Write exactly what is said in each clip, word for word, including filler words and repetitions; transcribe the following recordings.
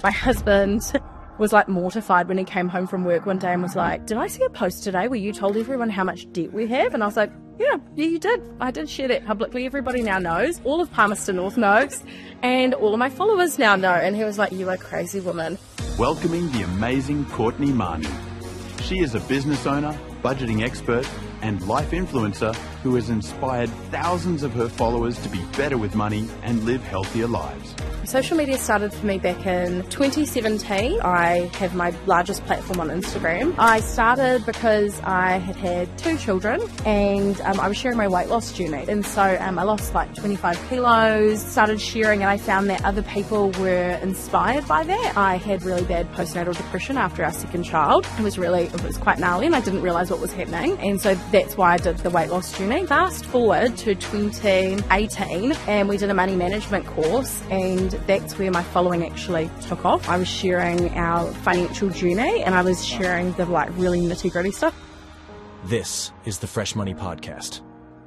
My husband was like mortified when he came home from work one day and was like, did I see a post today where you told everyone how much debt we have? And I was like, yeah, yeah, you did. I did share that publicly. Everybody now knows. All of Palmerston North knows. And all of my followers now know. And he was like, you are a crazy woman. Welcoming the amazing Courtney Marnie. She is a business owner, budgeting expert, and life influencer who has inspired thousands of her followers to be better with money and live healthier lives. Social media started for me back in twenty seventeen. I have my largest platform on Instagram. I started because I had had two children and um, I was sharing my weight loss journey. And so um, I lost like twenty-five kilos, started sharing, and I found that other people were inspired by that. I had really bad postnatal depression after our second child. It was really, it was quite gnarly and I didn't realise what was happening. And so that's why I did the weight loss journey. Fast forward to twenty eighteen and we did a money management course, and that's where my following actually took off. I was sharing our financial journey and I was sharing the like really nitty gritty stuff. This is the Fresh Money Podcast.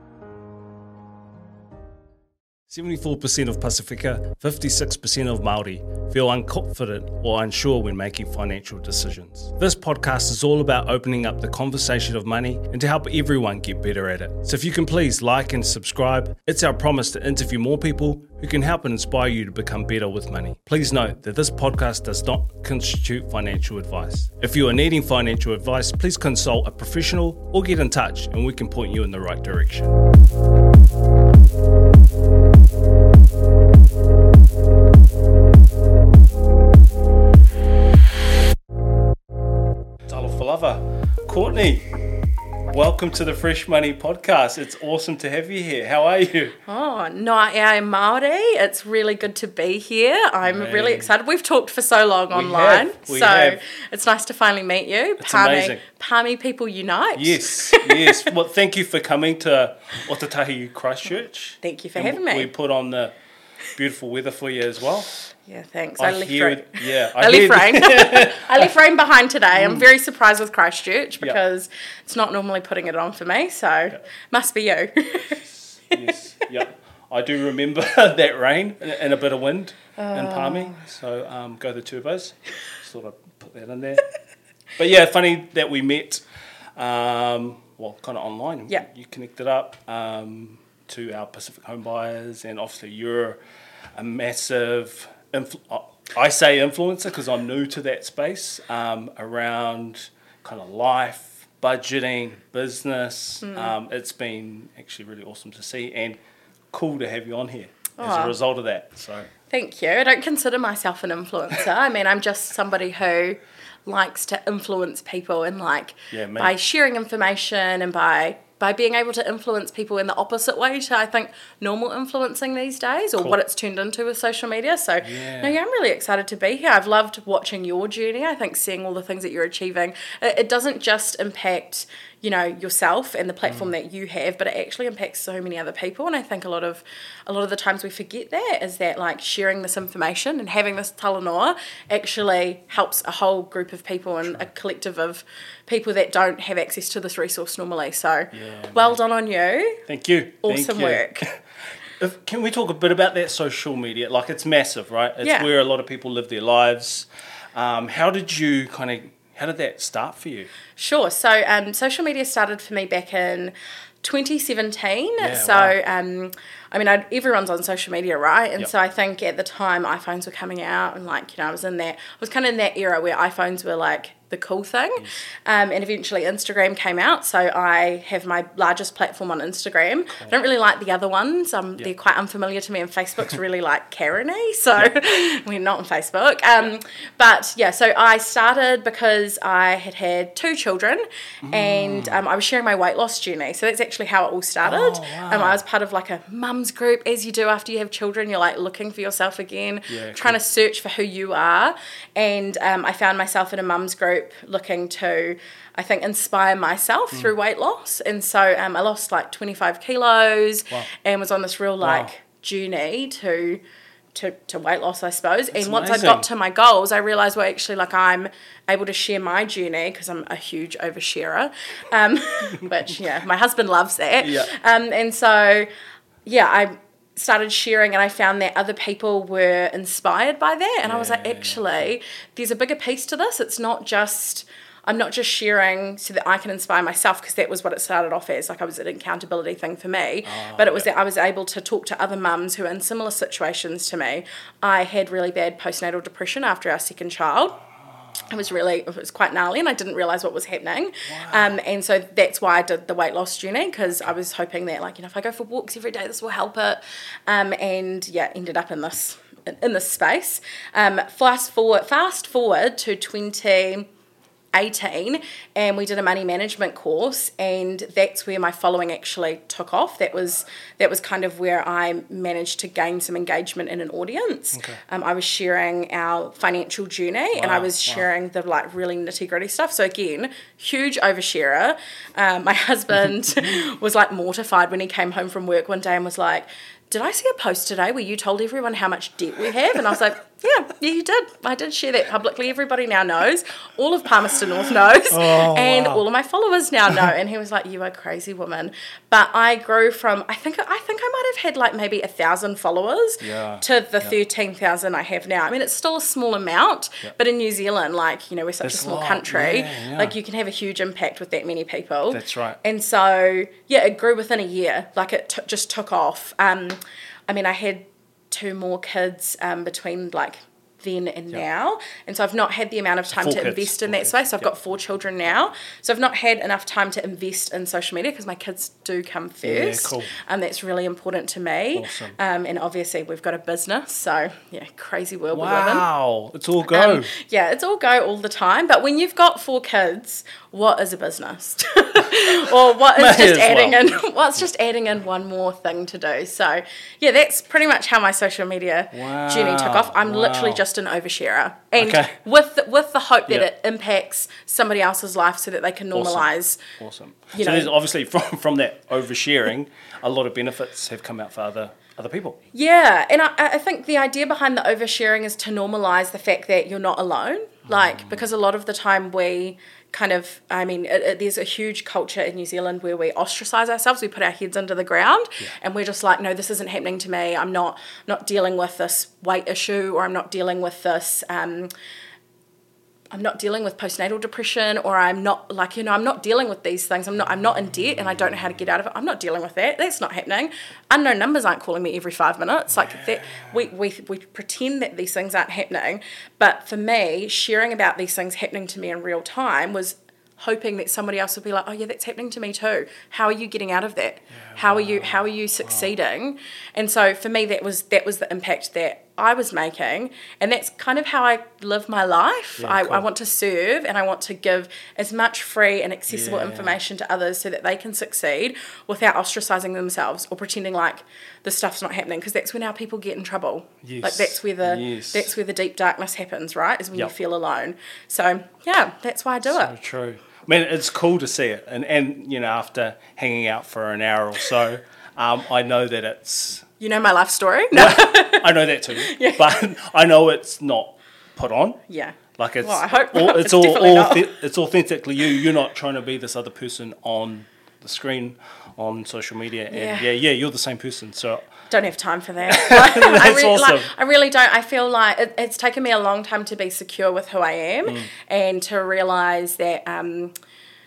seventy-four percent of Pasifika, fifty-six percent of Māori feel unconfident or unsure when making financial decisions. This podcast is all about opening up the conversation of money and to help everyone get better at it. So if you can please like and subscribe, it's our promise to interview more people who can help and inspire you to become better with money. Please note that this podcast does not constitute financial advice. If you are needing financial advice, please consult a professional or get in touch and we can point you in the right direction. Courtney, welcome to the Fresh Money Podcast. It's awesome to have you here. How are you? Oh, no, I'm Māori. It's really good to be here. I'm Man. really excited. We've talked for so long we online, have. We so have. It's nice to finally meet you. It's Palmy, amazing. Palmy people unite. Yes, yes. Well, thank you for coming to Otatahi Christchurch. Thank you for and having me. We put on the beautiful weather for you as well. Yeah, thanks. I, I left hear, rain. Yeah, I, I left rain. I left rain behind today. I'm very surprised with Christchurch because yep. it's not normally putting it on for me, so yep. must be you. yes, yes, yep. I do remember that rain and a bit of wind oh. in Palmy, so um, go the turbos. Just thought I'd put that in there. But yeah, funny that we met, um, well, kind of online. Yeah. You connected up um, to our Pacific home buyers, and obviously you're a massive... Influ- I say influencer because I'm new to that space um, around kind of life, budgeting, business. Mm. Um, it's been actually really awesome to see and cool to have you on here oh. as a result of that. So thank you. I don't consider myself an influencer. I mean, I'm just somebody who likes to influence people and like yeah, by sharing information and by by being able to influence people in the opposite way to, I think, normal influencing these days, or cool. what it's turned into with social media. So, yeah. no, yeah, I'm really excited to be here. I've loved watching your journey. I think seeing all the things that you're achieving, it, it doesn't just impact, you know, yourself and the platform mm. that you have, but it actually impacts so many other people. And I think a lot of a lot of the times we forget that, is that like sharing this information and having this talanoa actually helps a whole group of people and a collective of people that don't have access to this resource normally. So yeah, well man. done on you. Thank you. Awesome Thank you. work. If, can we talk a bit about that social media? Like, it's massive, right? It's yeah. where a lot of people live their lives. Um, how did you kind of, how did that start for you? Sure. So um, social media started for me back in twenty seventeen. Yeah, so, wow. um, I mean, I'd, everyone's on social media, right? And yep. so I think at the time iPhones were coming out and like, you know, I was in that, I was kind of in that era where iPhones were like the cool thing. Yes. Um, and eventually Instagram came out. So I have my largest platform on Instagram. Cool. I don't really like the other ones. Um, yep. They're quite unfamiliar to me, and Facebook's really like Karen-y. So yep. we're not on Facebook. Um, yep. But yeah, so I started because I had had two children mm. and um, I was sharing my weight loss journey. So that's actually how it all started. Oh, wow. um, I was part of like a mum's group, as you do after you have children. You're like looking for yourself again, yeah, trying cool. to search for who you are. And um, I found myself in a mum's group looking to, I think, inspire myself mm. through weight loss. And so um, I lost like twenty-five kilos wow. and was on this real like wow. journey to to to weight loss, I suppose. That's and once amazing. I got to my goals, I realised, well, actually, like I'm able to share my journey because I'm a huge oversharer, um, which, yeah, my husband loves that. Yeah. Um, and so, yeah, I started sharing, and I found that other people were inspired by that, and yeah, I was like, actually, there's a bigger piece to this. It's not just, I'm not just sharing so that I can inspire myself, because that was what it started off as. Like, I was an accountability thing for me, oh, but it was yeah. that I was able to talk to other mums who are in similar situations to me. I had really bad postnatal depression after our second child. It was really, it was quite gnarly, and I didn't realise what was happening. Wow. Um, and so that's why I did the weight loss journey, because I was hoping that, like, you know, if I go for walks every day, this will help it. Um, and yeah, ended up in this in, in this space. Um, fast forward, fast forward to twenty eighteen, and we did a money management course, and that's where my following actually took off. That was that was kind of where I managed to gain some engagement in an audience. Okay. Um, I was sharing our financial journey, wow. and I was sharing wow. the like really nitty gritty stuff. So again, huge oversharer. Um, my husband was like mortified when he came home from work one day and was like, did I see a post today where you told everyone how much debt we have? And I was like, yeah, yeah, you did. I did share that publicly. Everybody now knows. All of Palmerston North knows. Oh, and wow. all of my followers now know. And he was like, you are a crazy woman. But I grew from, I think I think I might have had like maybe a thousand followers yeah. to the yeah. thirteen thousand I have now. I mean, it's still a small amount, yeah. but in New Zealand, like, you know, we're such That's a small a country, yeah, yeah. like you can have a huge impact with that many people. That's right. And so, yeah, it grew within a year. Like it t- just took off. Um, I mean, I had two more kids um, between like then and yep. now, and so I've not had the amount of time four to kids. invest in four that kids. space. I've yep. got four children now, so I've not had enough time to invest in social media, because my kids do come first. Yeah, cool. And that's really important to me. Awesome. Um, and obviously we've got a business, so yeah, crazy world wow. we live in. Wow, it's all go. Um, yeah, it's all go all the time. But when you've got four kids, what is a business? Or what is just adding well. in? What's just adding in one more thing to do? So yeah, that's pretty much how my social media wow. journey took off. I'm wow. literally just an oversharer, and okay. with the, with the hope that yep. it impacts somebody else's life so that they can normalise. Awesome. awesome. You so know, there's obviously from from that oversharing, a lot of benefits have come out for other. other people. Yeah, and I, I think the idea behind the oversharing is to normalise the fact that you're not alone. Like, mm. because a lot of the time we kind of, I mean, it, it, there's a huge culture in New Zealand where we ostracise ourselves, we put our heads into the ground, yeah. and we're just like, no, this isn't happening to me, I'm not not dealing with this weight issue, or I'm not dealing with this... Um, I'm not dealing with postnatal depression, or I'm not like, you know, I'm not dealing with these things. I'm not, I'm not in debt and I don't know how to get out of it. I'm not dealing with that. That's not happening. Unknown numbers aren't calling me every five minutes. Like yeah. that, we, we, we pretend that these things aren't happening. But for me, sharing about these things happening to me in real time was hoping that somebody else would be like, oh yeah, that's happening to me too. How are you getting out of that? Yeah, how wow. are you, how are you succeeding? Wow. And so for me, that was, that was the impact that I was making, and that's kind of how I live my life. Yeah, I, cool. I want to serve, and I want to give as much free and accessible yeah. information to others so that they can succeed without ostracising themselves or pretending like the stuff's not happening, because that's when our people get in trouble. Yes. Like that's where the yes. that's where the deep darkness happens, right? Is when yep. you feel alone. So yeah, that's why I do so it. So true. I mean, it's cool to see it, and and you know, after hanging out for an hour or so, um, I know that it's. You know my life story? No. Well, I know that too. Yeah. But I know it's not put on. Yeah. Like it's well, I hope all, not. it's, it's all, all th- it's authentically you. You're not trying to be this other person on the screen, on social media. And yeah, yeah, yeah you're the same person. So don't have time for that. Like, That's I really, awesome. Like, I really don't. I feel like it, it's taken me a long time to be secure with who I am mm. and to realise that um,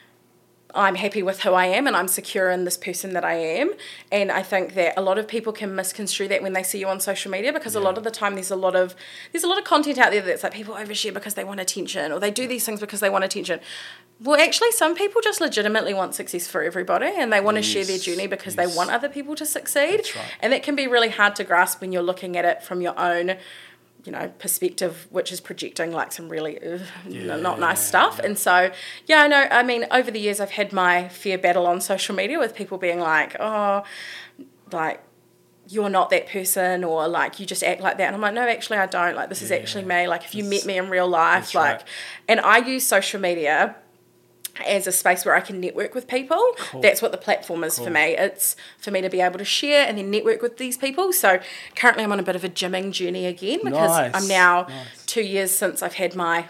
I'm happy with who I am and I'm secure in this person that I am. And I think that a lot of people can misconstrue that when they see you on social media, because yeah. a lot of the time there's a lot of there's a lot of content out there that's like people overshare because they want attention, or they do these things because they want attention. Well, actually, some people just legitimately want success for everybody, and they want yes. to share their journey because yes. they want other people to succeed. That's right. And that can be really hard to grasp when you're looking at it from your own, you know, perspective, which is projecting like some really uh, yeah, not nice stuff. Yeah. And so, yeah, I know, I mean, over the years I've had my fair battle on social media with people being like, oh, like, you're not that person, or like, you just act like that. And I'm like, no, actually I don't. Like, this yeah. is actually me. Like, if you met me in real life, like, right. and I use social media as a space where I can network with people. Cool. That's what the platform is cool. for me. It's for me to be able to share and then network with these people. So currently I'm on a bit of a gymming journey again, because nice. I'm now nice. two years since I've had my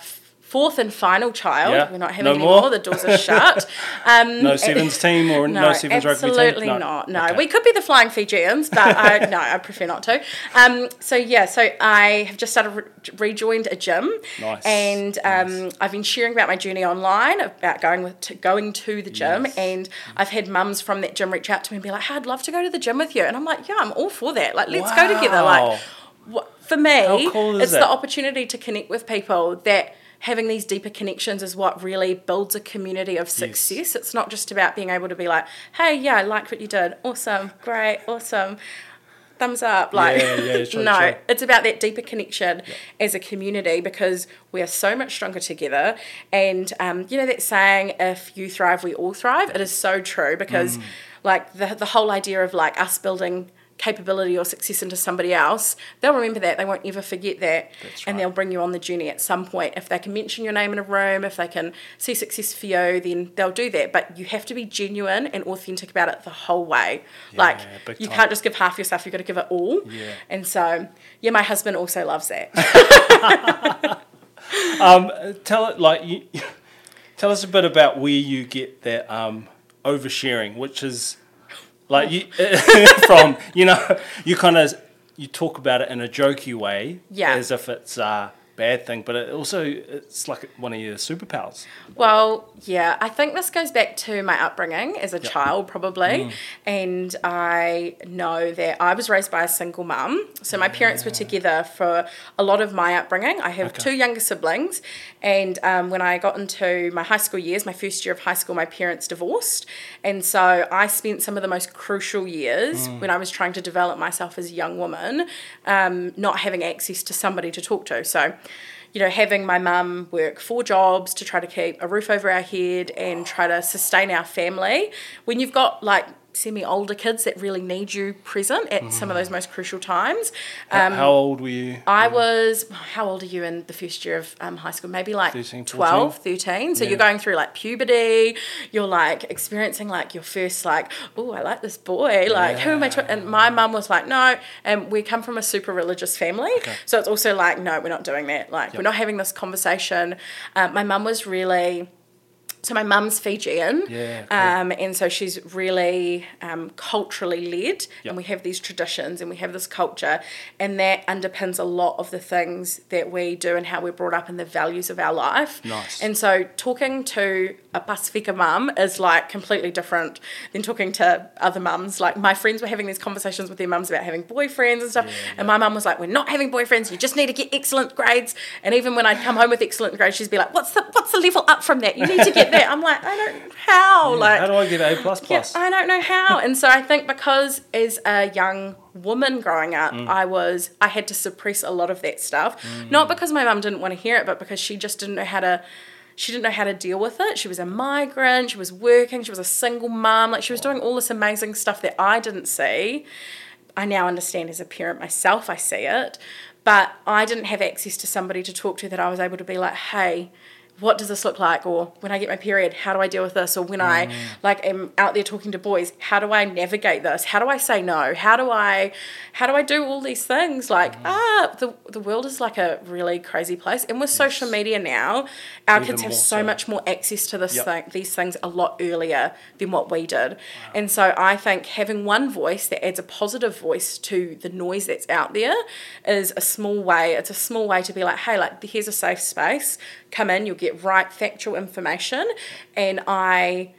fourth and final child. Yeah. We're not having No any more? more. The doors are shut. Um, No Sevens team or no, no Sevens rugby team? Absolutely No. not. No, Okay. we could be the Flying Fijians, but I, no, I prefer not to. Um, so yeah, so I have just started re- rejoined a gym, Nice. and um, Nice. I've been sharing about my journey online about going with to, going to the gym, Yes. and I've had mums from that gym reach out to me and be like, "Hey, I'd love to go to the gym with you," and I'm like, "Yeah, I'm all for that. Like, let's go together." Wow. Like, what, for me, How cool is it's that? the opportunity to connect with people that. Having these deeper connections is what really builds a community of success. Yes. It's not just about being able to be like, hey, yeah, I liked what you did. Awesome, great, awesome. Thumbs up. Like, Yeah, yeah, true, no, true. it's about that deeper connection as a community because we are so much stronger together. And, um, you know, that saying, if you thrive, we all thrive, it is so true because, Mm. like, the, the whole idea of, like, us building capability or success into somebody else, they'll remember that. They won't ever forget that. That's And right. they'll bring you on the journey at some point. If they can mention your name in a room, if they can see success for you, then they'll do that. But you have to be genuine and authentic about it the whole way. like, big you time. can't just give half your stuff, you've got to give it all. Yeah. And so, yeah, my husband also loves that. Um, tell it like you, tell us a bit about where you get that um, oversharing, which is like you from you know you kind of you talk about it in a jokey way, Yeah. as if it's a bad thing, but it also it's like one of your superpowers. Well, yeah, I think this goes back to my upbringing as a child, probably. Mm. And I know that I was raised by a single mum. So my parents were together for a lot of my upbringing. I have Okay. two younger siblings. And um, when I got into my high school years, my first year of high school, my parents divorced. And so I spent some of the most crucial years Mm. when I was trying to develop myself as a young woman, um, not having access to somebody to talk to. So, you know, having my mum work four jobs to try to keep a roof over our head and try to sustain our family. When you've got like semi-older kids that really need you present at some of those most crucial times. How, how old were you? I was, how old are you in the first year of um, high school? Maybe like thirteen, twelve, thirteen. So Yeah. you're going through like puberty. You're like experiencing like your first like, oh, I like this boy. Like, who am I? Tw-? And my mum was like, no. And we come from a super religious family. So it's also like, no, we're not doing that. Like, we're not having this conversation. Uh, my mum was really... So my mum's Fijian, Yeah, cool. um, and so she's really um, culturally led, Yep. and we have these traditions and we have this culture, and that underpins a lot of the things that we do and how we're brought up and the values of our life. Nice. And so talking to a Pasifika mum is like completely different than talking to other mums. Like my friends were having these conversations with their mums about having boyfriends and stuff, and my mum was like, "We're not having boyfriends. You just need to get excellent grades." And even when I'd come home with excellent grades, she'd be like, "What's the what's the level up from that? You need to get that." I'm like, I don't how like How do I get A plus yeah, plus? I don't know how. And so I think because as a young woman growing up, Mm. I was I had to suppress a lot of that stuff. Not because my mum didn't want to hear it, but because she just didn't know how to she didn't know how to deal with it. She was a migrant, she was working, she was a single mum, like she was doing all this amazing stuff that I didn't see. I now understand as a parent myself, I see it. But I didn't have access to somebody to talk to that I was able to be like, hey, what does this look like? Or when I get my period, how do I deal with this? Or when I like am out there talking to boys, how do I navigate this? How do I say no? How do I how do I do all these things? Like, ah, the the world is like a really crazy place. And with social media now, our Even kids have more so so. much more access to this Yep. thing, these things a lot earlier than what we did. And so I think having one voice that adds a positive voice to the noise that's out there is a small way. It's a small way to be like, hey, like here's a safe space. Come in, you'll get right factual information. And I,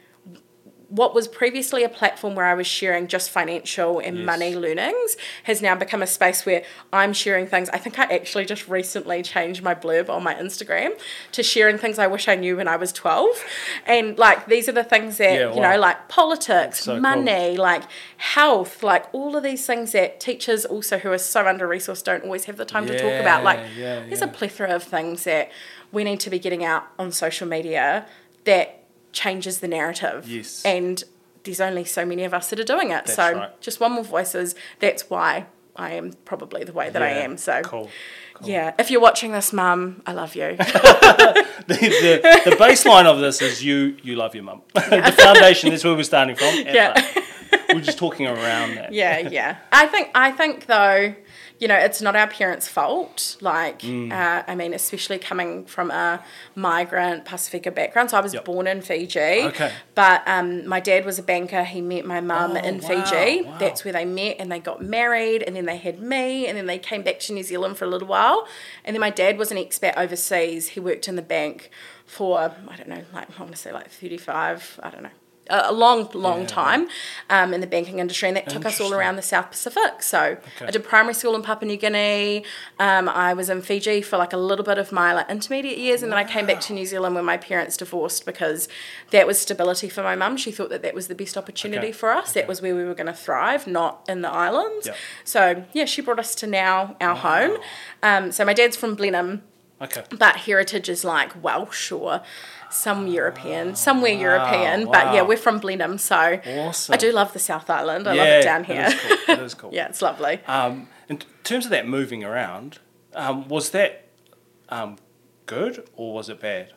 what was previously a platform where I was sharing just financial and Yes. money learnings has now become a space where I'm sharing things. I think I actually just recently changed my blurb on my Instagram to sharing things I wish I knew when I was twelve. And like, these are the things that, Yeah, you wow. know, like politics, So cool. money, like health, like all of these things that teachers also who are so under-resourced don't always have the time to talk about. Like, Yeah, yeah, there's yeah. a plethora of things that we need to be getting out on social media that changes the narrative. Yes. And there's only so many of us that are doing it. That's so right. just one more voice is that's why I am probably the way that I Yeah, am. So cool. cool. yeah, if you're watching this, Mum, I love you. the, the, the baseline of this is you you love your mum. The foundation is where we're starting from. and, Yeah. like, we're just talking around that. yeah, yeah. I think I think though, you know, it's not our parents' fault. Like, mm. uh, I mean, especially coming from a migrant Pasifika background. So I was yep. born in Fiji. Okay. But um, my dad was a banker. He met my mum oh, in wow, Fiji. Wow. That's where they met, and they got married, and then they had me, and then they came back to New Zealand for a little while. And then my dad was an expat overseas. He worked in the bank for, I don't know, like I want to say like thirty-five, I don't know. A long, long yeah. time um, in the banking industry, and that took us all around the South Pacific. So okay. I did primary school in Papua New Guinea. Um, I was in Fiji for like a little bit of my like intermediate years, and wow. then I came back to New Zealand when my parents divorced because that was stability for my mum. She thought that that was the best opportunity okay. for us. Okay. That was where we were going to thrive, not in the islands. Yep. So yeah, she brought us to now our wow. home. Um, so my dad's from Blenheim, okay, but heritage is like Welsh or some European, somewhere wow, European, wow. but yeah, we're from Blenheim, so awesome. I do love the South Island. I yeah, love it down here. It is cool. It is cool. Yeah, it's lovely. Um, in terms of that moving around, um, was that um, good or was it bad?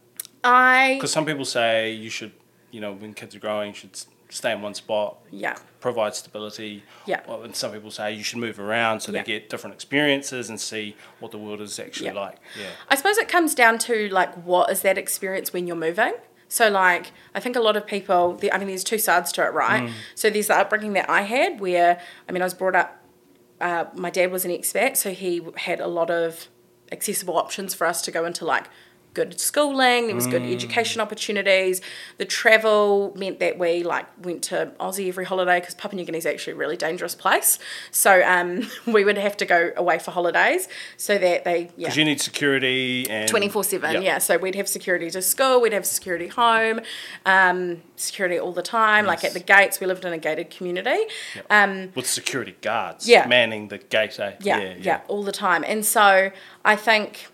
I because some people say you should, you know, when kids are growing, you should stay in one spot. Yeah. Provide stability. Yeah. Well, and some people say you should move around so yeah. they get different experiences and see what the world is actually yeah. like. Yeah. I suppose it comes down to like what is that experience when you're moving. So like I think a lot of people, I mean, there's two sides to it, right? Mm. So there's the upbringing that I had where, I mean, I was brought up. Uh, my dad was an expat, so he had a lot of accessible options for us to go into like good schooling, there was good mm. education opportunities. The travel meant that we like went to Aussie every holiday because Papua New Guinea is actually a really dangerous place. So um, we would have to go away for holidays so that they, yeah. Because you need security and... twenty-four seven, yep. yeah. So we'd have security to school, we'd have security home, um, security all the time, yes. like at the gates. We lived in a gated community. Yep. Um, With security guards yeah. manning the gate, eh? Yeah, yeah, yeah, yeah, all the time. And so I think...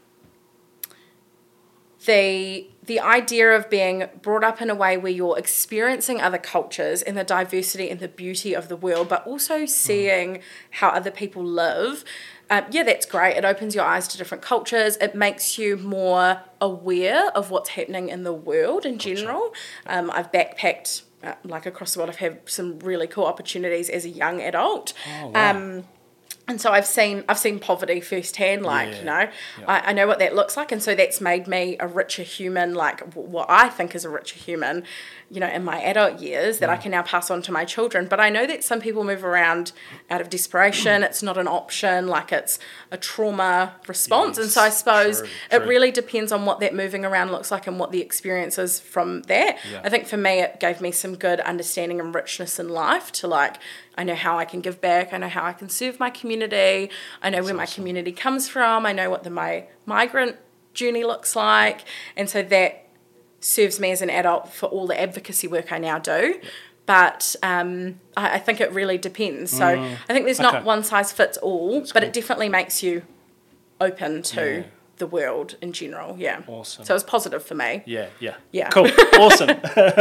The the idea of being brought up in a way where you're experiencing other cultures and the diversity and the beauty of the world, but also seeing mm. how other people live, um, yeah, that's great. It opens your eyes to different cultures. It makes you more aware of what's happening in the world in gotcha. general. Um, I've backpacked uh, like across the world. I've had some really cool opportunities as a young adult. Oh, wow. Um, And so I've seen I've seen poverty firsthand, like, yeah, you know, yeah. I, I know what that looks like. And so that's made me a richer human, like what I think is a richer human, you know, in my adult years that mm. I can now pass on to my children. But I know that some people move around out of desperation. It's not an option, like it's a trauma response. Yes, and so I suppose true, it true. really depends on what that moving around looks like and what the experience is from that. Yeah. I think for me, it gave me some good understanding and richness in life to like, I know how I can give back. I know how I can serve my community. I know That's where my awesome. community comes from. I know what the my migrant journey looks like. And so that serves me as an adult for all the advocacy work I now do. Yeah. But um, I, I think it really depends. So mm. I think there's not okay. one size fits all, That's but cool. it definitely makes you open to... Yeah. the world in general, yeah. Awesome. So it was positive for me. Yeah, yeah. Yeah. Cool, awesome.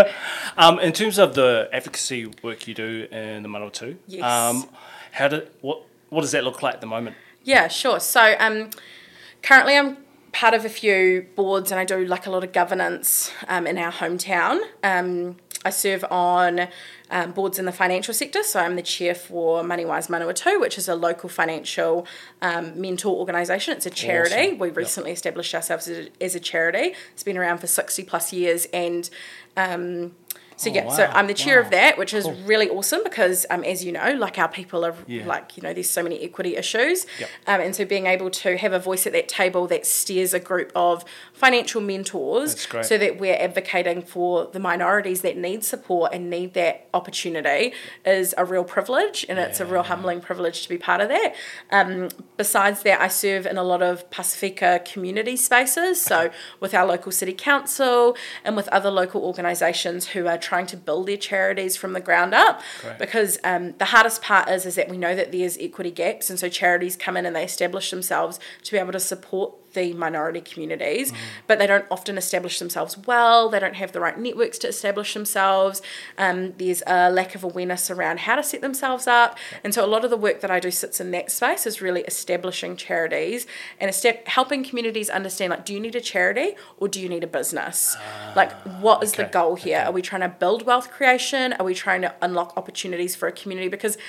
um, in terms of the advocacy work you do in the Manawatu, yes. um, how do, what, what does that look like at the moment? Yeah, sure. So um, currently I'm part of a few boards and I do like a lot of governance um, in our hometown. Um, I serve on um, boards in the financial sector, so I'm the chair for Money-Wise Manawatu, which is a local financial um, mentor organisation. It's a charity. Awesome. We recently yep. established ourselves as a, as a charity. It's been around for sixty plus years, and um, so oh, yeah, wow. so I'm the chair wow. of that, which is cool. really awesome because, um, as you know, like our people are yeah. like, you know, there's so many equity issues, yep. um, and so being able to have a voice at that table that steers a group of financial mentors so that we're advocating for the minorities that need support and need that opportunity is a real privilege, and yeah. it's a real humbling privilege to be part of that. Um, besides that, I serve in a lot of Pasifika community spaces, so okay. with our local city council and with other local organisations who are trying to build their charities from the ground up. Great. Because um, the hardest part is, is that we know that there's equity gaps, and so charities come in and they establish themselves to be able to support the minority communities, mm. but they don't often establish themselves well. They don't have the right networks to establish themselves. Um, there's a lack of awareness around how to set themselves up. Yeah. And so a lot of the work that I do sits in that space is really establishing charities and esta- helping communities understand, like, do you need a charity or do you need a business? Uh, like, what is okay. the goal here? Okay. Are we trying to build wealth creation? Are we trying to unlock opportunities for a community? Because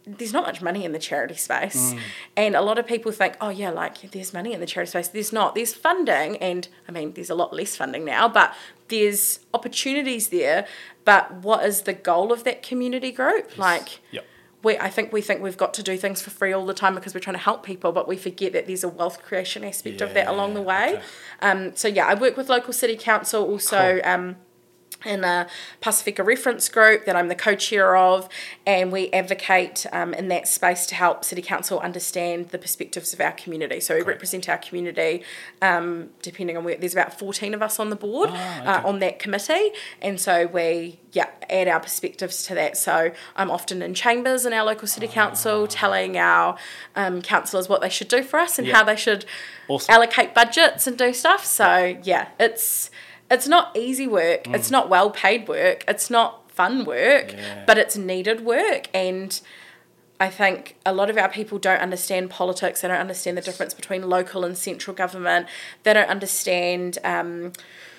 there's not much money in the charity space. Mm. And a lot of people think, oh, yeah, like, there's money in the charity space. There's not. There's funding, and, I mean, there's a lot less funding now, but there's opportunities there. But what is the goal of that community group? Yes. Like, yep. we, I think we think we've got to do things for free all the time because we're trying to help people, but we forget that there's a wealth creation aspect yeah, of that along the way. Okay. Um, so, yeah, I work with local city council also. Cool. Um, in a Pasifika reference group that I'm the co-chair of, and we advocate um, in that space to help City Council understand the perspectives of our community. So we Great. represent our community, um, depending on where, there's about fourteen of us on the board, oh, okay. uh, on that committee, and so we yeah add our perspectives to that. So I'm often in chambers in our local City Council telling our um, councillors what they should do for us and yeah. how they should awesome. allocate budgets and do stuff. So yeah, it's... It's not easy work. Mm. It's not well-paid work. It's not fun work, yeah. but it's needed work. And I think a lot of our people don't understand politics. They don't understand the difference between local and central government. They don't understand um,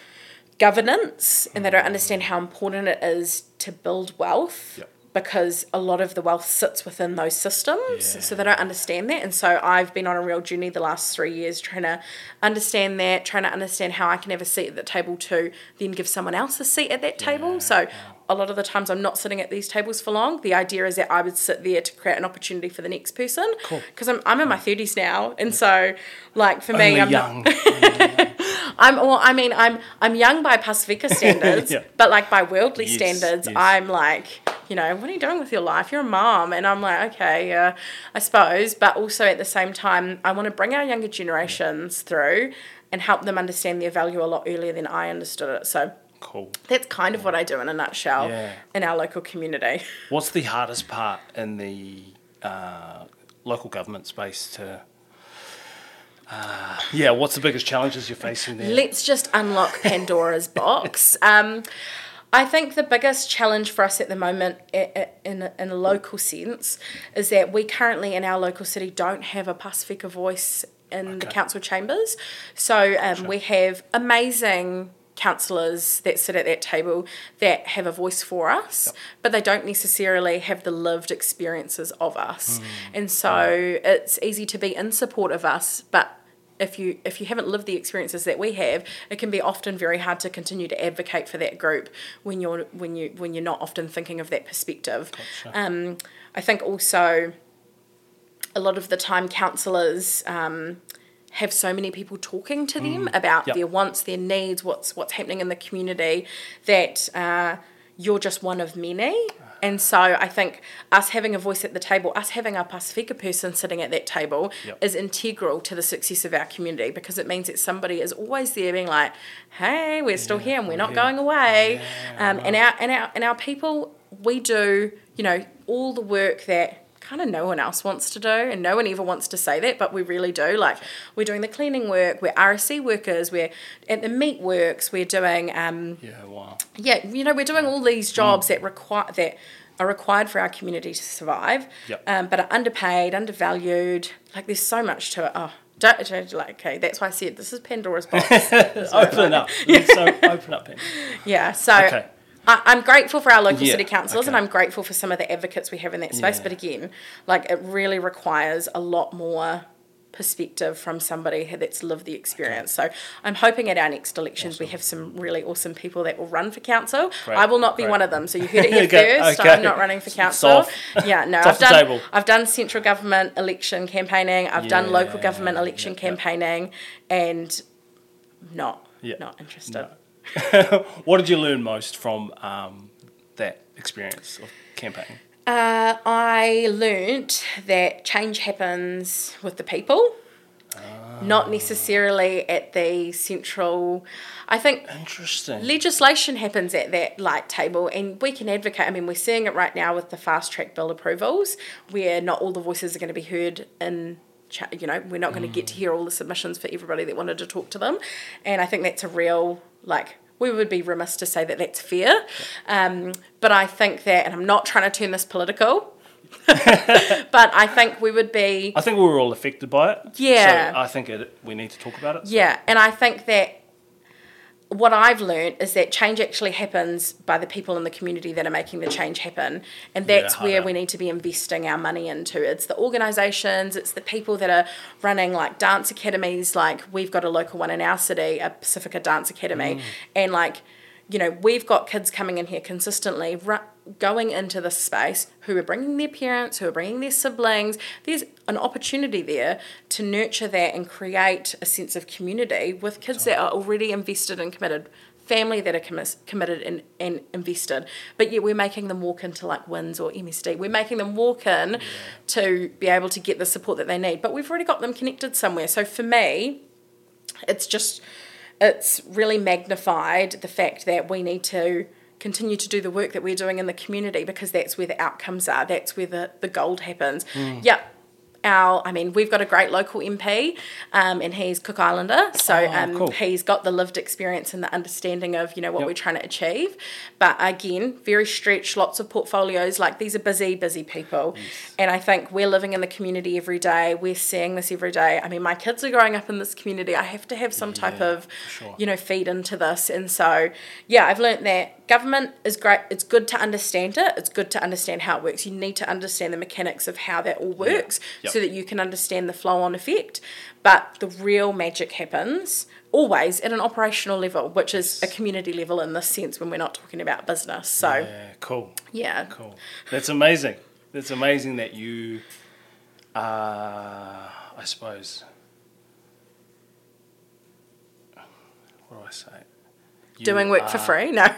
governance, and they don't understand how important it is to build wealth. Yep. Because a lot of the wealth sits within those systems, yeah. so they don't understand that. And so I've been on a real journey the last three years trying to understand that, trying to understand how I can have a seat at the table to then give someone else a seat at that table. Yeah. So a lot of the times I'm not sitting at these tables for long. The idea is that I would sit there to create an opportunity for the next person. Cool. Because I'm I'm in my thirties now, and so like for Only me, I'm young. Not I'm well. I mean, I'm I'm young by Pasifika standards, yeah. but like by worldly yes, standards, yes. I'm like, you know, what are you doing with your life? You're a mom, and I'm like, okay, uh, I suppose. But also at the same time, I want to bring our younger generations yeah. through and help them understand their value a lot earlier than I understood it. So. Cool. That's kind of what I do in a nutshell yeah. in our local community. What's the hardest part in the uh, local government space to... Uh, yeah, what's the biggest challenges you're facing there? Let's just unlock Pandora's box. Um, I think the biggest challenge for us at the moment in a, in a local sense is that we currently in our local city don't have a Pasifika voice in okay. the council chambers. So um, sure. we have amazing... councillors that sit at that table that have a voice for us, yep. but they don't necessarily have the lived experiences of us. Mm. And so mm. it's easy to be in support of us, but if you if you haven't lived the experiences that we have, it can be often very hard to continue to advocate for that group when you're when you when you're not often thinking of that perspective. Gotcha. Um, I think also a lot of the time councillors um, have so many people talking to them mm. about yep. their wants, their needs, what's what's happening in the community, that uh, you're just one of many. And so I think us having a voice at the table, us having a Pasifika person sitting at that table yep. is integral to the success of our community, because it means that somebody is always there being like, hey, we're still yeah, here and we're not yeah. going away. Yeah, um, right. and, our, and, our, and our people, we do, you know, all the work that kind of no one else wants to do, and no one ever wants to say that, but we really do. Like, we're doing the cleaning work, we're R S C workers, we're at the meat works, we're doing um yeah wow yeah you know we're doing all these jobs mm. that require that are required for our community to survive, yep. um, but are underpaid, undervalued. Like, there's so much to it. Oh, don't, don't like okay. That's why I said this is Pandora's box. open up, yeah. so open up, Pandora. Yeah. So. Okay. I'm grateful for our local yeah, city councillors, okay. and I'm grateful for some of the advocates we have in that space. Yeah. But again, like, it really requires a lot more perspective from somebody that's lived the experience. Okay. So I'm hoping at our next elections awesome. we have some really awesome people that will run for council. Great. I will not be Great. one of them. So you heard it here okay. first. Okay. I'm not running for council. Yeah, no. I've done. Table. I've done central government election campaigning. I've yeah, done local government election yeah, campaigning, yeah. and not yeah. not interested. No. What did you learn most from um, that experience of campaigning? Uh, I learnt that change happens with the people, oh. not necessarily at the central. I think Interesting. legislation happens at that like table, and we can advocate. I mean, we're seeing it right now with the fast track bill approvals, where not all the voices are going to be heard in. You know, we're not going to mm. get to hear all the submissions for everybody that wanted to talk to them, and I think that's a real, like, we would be remiss to say that that's fair, yeah. um, but I think that, and I'm not trying to turn this political, but I think we would be... I think we were all affected by it, yeah. so I think it, we need to talk about it. So. Yeah, and I think that what I've learned is that change actually happens by the people in the community that are making the change happen. And that's Yeah, where harder. we need to be investing our money into. It's the organisations, it's the people that are running like dance academies. Like we've got a local one in our city, a Pacifica Dance Academy. Mm. And like, you know, we've got kids coming in here consistently, ru- going into this space who are bringing their parents, who are bringing their siblings. There's an opportunity there to nurture that and create a sense of community with kids that are already invested and committed, family that are commis- committed and, and invested. But yet we're making them walk into like W I N S or M S D. We're making them walk in yeah. to be able to get the support that they need. But we've already got them connected somewhere. So for me, it's just... it's really magnified the fact that we need to continue to do the work that we're doing in the community because that's where the outcomes are. That's where the, the gold happens. Mm. Yeah. Our, I mean, we've got a great local M P, um, and he's Cook Islander, so oh, um, cool. he's got the lived experience and the understanding of, you know, what yep. we're trying to achieve. But again, very stretched, lots of portfolios. Like these are busy, busy people, yes. and I think we're living in the community every day. We're seeing this every day. I mean, my kids are growing up in this community. I have to have some type yeah, of, sure. you know, feed into this, and so yeah, I've learnt that. Government is great. It's good to understand it. It's good to understand how it works. You need to understand the mechanics of how that all works yeah. yep. so that you can understand the flow-on effect. But the real magic happens always at an operational level, which is a community level in this sense when we're not talking about business. So yeah, cool. Yeah. Cool. That's amazing. That's amazing that you, uh, I suppose, what do I say? You doing work are, for free? No.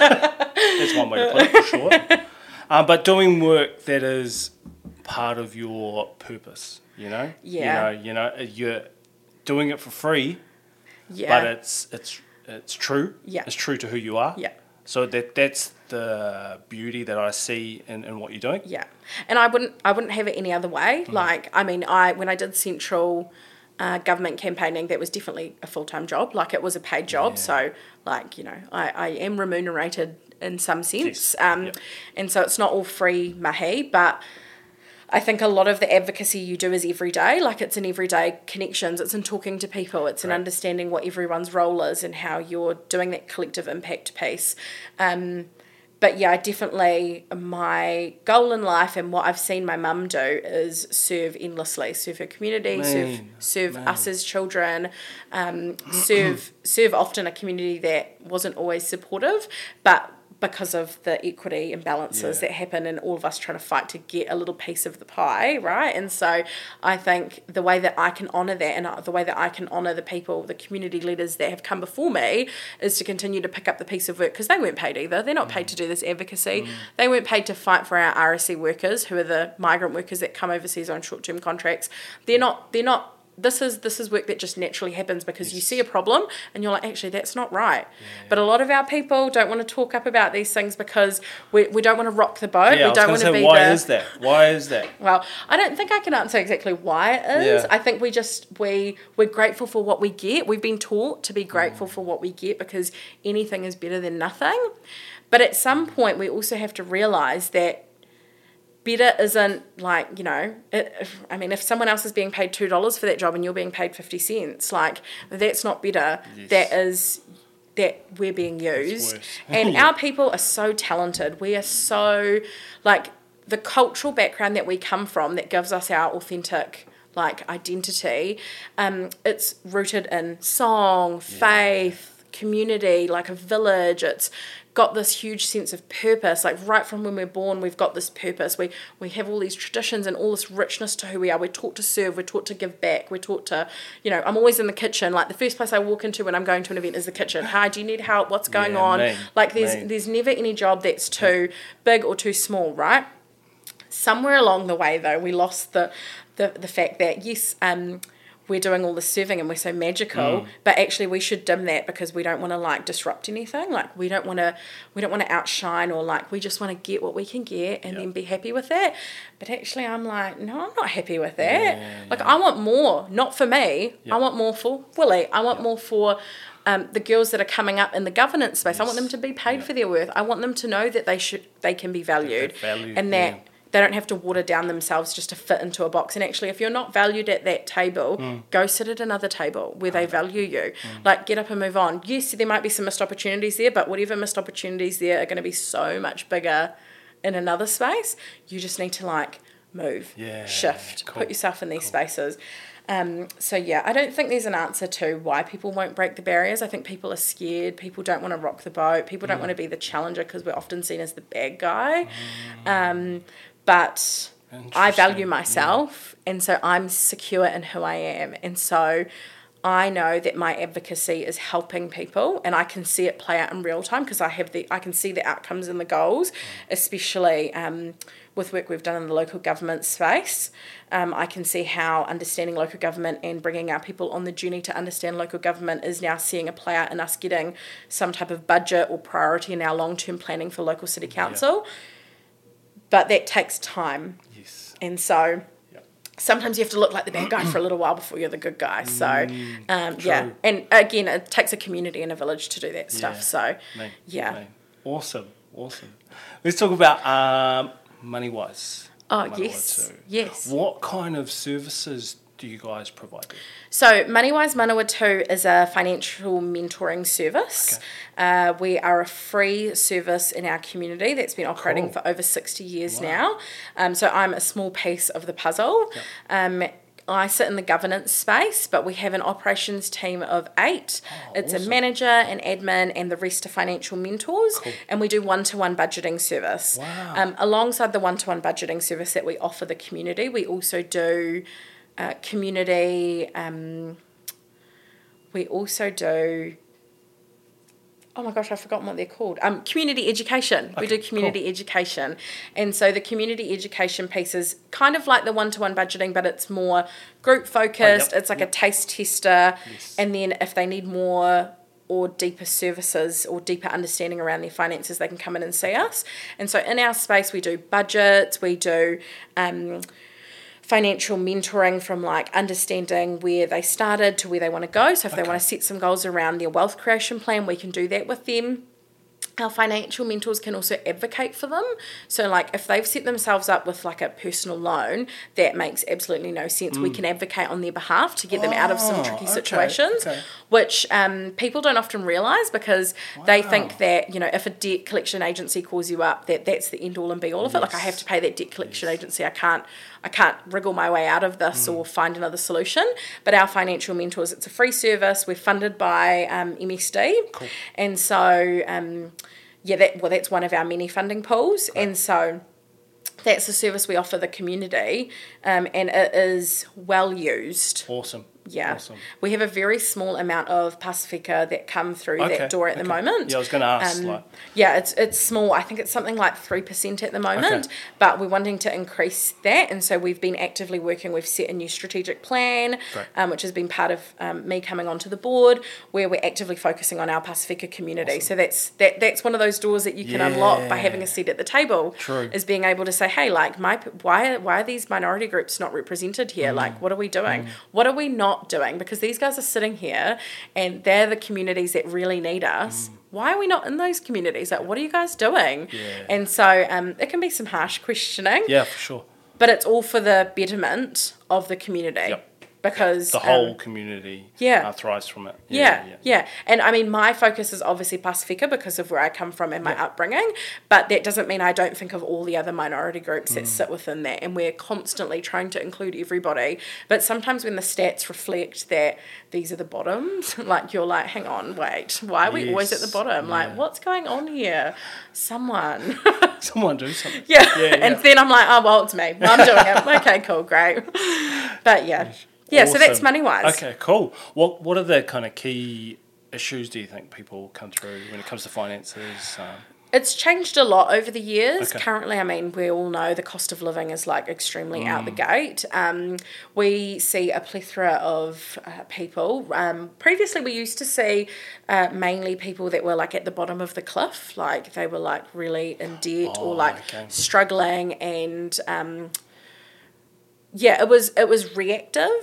That's one way to put it, for sure. Um, but doing work that is part of your purpose, you know? Yeah. You know, you know, you're doing it for free, Yeah. but it's it's it's true. Yeah. It's true to who you are. Yeah. So that that's the beauty that I see in, in what you're doing. Yeah. And I wouldn't I wouldn't have it any other way. Mm. Like, I mean, I when I did Central uh, government campaigning, that was definitely a full-time job. Like, it was a paid job. Yeah. So, like, you know, I, I am remunerated in some sense. Yes. Um, yep. And so it's not all free mahi, but I think a lot of the advocacy you do is every day. Like, it's in everyday connections. It's in talking to people. It's in right. understanding what everyone's role is and how you're doing that collective impact piece. Um, but yeah, definitely my goal in life and what I've seen my mum do is serve endlessly, serve her community, Man. serve serve Man. us as children, um, serve serve often a community that wasn't always supportive, but because of the equity imbalances Yeah. that happen and all of us trying to fight to get a little piece of the pie, right? And so I think the way that I can honour that and the way that I can honour the people, the community leaders that have come before me is to continue to pick up the piece of work because they weren't paid either. They're not paid to do this advocacy. Mm. They weren't paid to fight for our R S C workers who are the migrant workers that come overseas on short-term contracts. They're not, they're not, This is this is work that just naturally happens because yes. you see a problem and you're like, actually, that's not right. Yeah. But a lot of our people don't want to talk up about these things because we we don't want to rock the boat. Yeah, we don't I was want to say, be why the, is that? Why is that? Well, I don't think I can answer exactly why it is. Yeah. I think we just we we're grateful for what we get. We've been taught to be grateful mm. for what we get because anything is better than nothing. But at some point, we also have to realise that better isn't like, you know, it, if, I mean, if someone else is being paid two dollars for that job and you're being paid fifty cents, like, that's not better. Yes. That is, that we're being used. And yeah. our people are so talented. We are so, like, the cultural background that we come from that gives us our authentic, like, identity, um, it's rooted in song, faith, yeah. community, like a village. It's got this huge sense of purpose, like right from when we're born we've got this purpose. We we have all these traditions and all this richness to who we are. We're taught to serve, we're taught to give back, we're taught to, you know, I'm always in the kitchen. Like, the first place I walk into when I'm going to an event is the kitchen. Hi, do you need help? What's going yeah, on? Man, like there's man. there's never any job that's too big or too small, right? Somewhere along the way though, we lost the the, the fact that yes, um we're doing all this serving and we're so magical, mm. but actually we should dim that because we don't want to like disrupt anything. Like, we don't want to, we don't want to outshine, or like, we just want to get what we can get and yep. then be happy with that. But actually I'm like, no, I'm not happy with that. Yeah, like yeah. I want more, not for me. Yep. I want more for Willie. I want yep. more for um, the girls that are coming up in the governance space. Yes. I want them to be paid yep. for their worth. I want them to know that they should, they can be valued, value, and that, yeah. they don't have to water down themselves just to fit into a box. And actually, if you're not valued at that table, mm. go sit at another table where they value you. Mm. Like, get up and move on. Yes, there might be some missed opportunities there, but whatever missed opportunities there are going to be so much bigger in another space. You just need to, like, move, yeah, shift, cool. put yourself in these cool. spaces. Um, so, yeah, I don't think there's an answer to why people won't break the barriers. I think people are scared. People don't want to rock the boat. People don't mm. want to be the challenger because we're often seen as the bad guy. Mm. Um, but I value myself, yeah. and so I'm secure in who I am. And so I know that my advocacy is helping people, and I can see it play out in real time because I have the I can see the outcomes and the goals, mm. especially um, with work we've done in the local government space. Um, I can see how understanding local government and bringing our people on the journey to understand local government is now seeing a play out in us getting some type of budget or priority in our long-term planning for local city council. Yeah. But that takes time. Yes. And so yep. sometimes you have to look like the bad guy for a little while before you're the good guy. So, mm, um, yeah. And again, it takes a community and a village to do that stuff. Yeah. So, me, yeah. Me. Awesome. Awesome. Let's talk about um, MoneyWise. Oh, MoneyWise yes. too. Yes. What kind of services do you guys provide there? So MoneyWise Manawatu is a financial mentoring service. Okay. Uh, we are a free service in our community that's been operating cool. for over sixty years wow. now. Um, so I'm a small piece of the puzzle. Yep. Um, I sit in the governance space, but we have an operations team of eight. Oh, it's awesome. A manager, an admin, and the rest are financial mentors. Cool. And we do one-to-one budgeting service. Wow. Um, alongside the one-to-one budgeting service that we offer the community, we also do uh, community... Um, we also do... Oh my gosh, I've forgotten what they're called. Um, community education. Okay, we do community cool. education. And so the community education piece is kind of like the one-to-one budgeting, but it's more group focused. Oh, yep, it's like yep. a taste tester. Yes. And then if they need more or deeper services or deeper understanding around their finances, they can come in and see us. And so in our space, we do budgets, we do... Um, financial mentoring from like understanding where they started to where they want to go. So if okay. they want to set some goals around their wealth creation plan, we can do that with them. Our financial mentors can also advocate for them. So like if they've set themselves up with like a personal loan that makes absolutely no sense, mm. we can advocate on their behalf to get oh, them out of some tricky okay, situations, okay. which um, people don't often realise because wow. they think that, you know, if a debt collection agency calls you up, that that's the end all and be all of yes. it. Like I have to pay that debt collection yes. agency. I can't I can't wriggle my way out of this mm. or find another solution. But our financial mentors, it's a free service. We're funded by um, M S D. Cool. And so, um, yeah, that well, that's one of our many funding pools. Great. And so that's the service we offer the community, um, and it is well used. Awesome. Yeah. Awesome. We have a very small amount of Pasifika that come through okay. that door at okay. the moment. Yeah, I was going to ask. Um, like... Yeah, it's it's small. I think it's something like three percent at the moment, okay. but we're wanting to increase that. And so we've been actively working. We've set a new strategic plan, um, which has been part of um, me coming onto the board, where we're actively focusing on our Pasifika community. Awesome. So that's that that's one of those doors that you can yeah. unlock by having a seat at the table. True. Is being able to say, hey, like, my why, why are these minority groups not represented here? Mm. Like, what are we doing? Mm. What are we not doing? Because these guys are sitting here and they're the communities that really need us. Mm. Why are we not in those communities? Like, what are you guys doing? Yeah. And so um, it can be some harsh questioning. Yeah, for sure. But it's all for the betterment of the community. Yep. Because the whole um, community yeah. uh, thrives from it. Yeah yeah, yeah, yeah. And I mean, my focus is obviously Pasifika because of where I come from and my yeah. upbringing, but that doesn't mean I don't think of all the other minority groups that mm. sit within that, and we're constantly trying to include everybody. But sometimes when the stats reflect that these are the bottoms, like you're like, hang on, wait, why are we yes. always at the bottom? Yeah. Like, what's going on here? Someone. Someone do something. Yeah. yeah, yeah. And then I'm like, oh, well, it's me. I'm doing it. Okay, cool, great. But yeah. Yeah, awesome. So that's MoneyWise. Okay, cool. What what are the kind of key issues do you think people come through when it comes to finances? Um, it's changed a lot over the years. Okay. Currently, I mean, we all know the cost of living is like extremely mm. out the gate. Um, we see a plethora of uh, people. Um, previously, we used to see uh, mainly people that were like at the bottom of the cliff, like they were like really in debt oh, or like okay. struggling and... Um, Yeah, it was it was reactive, yep.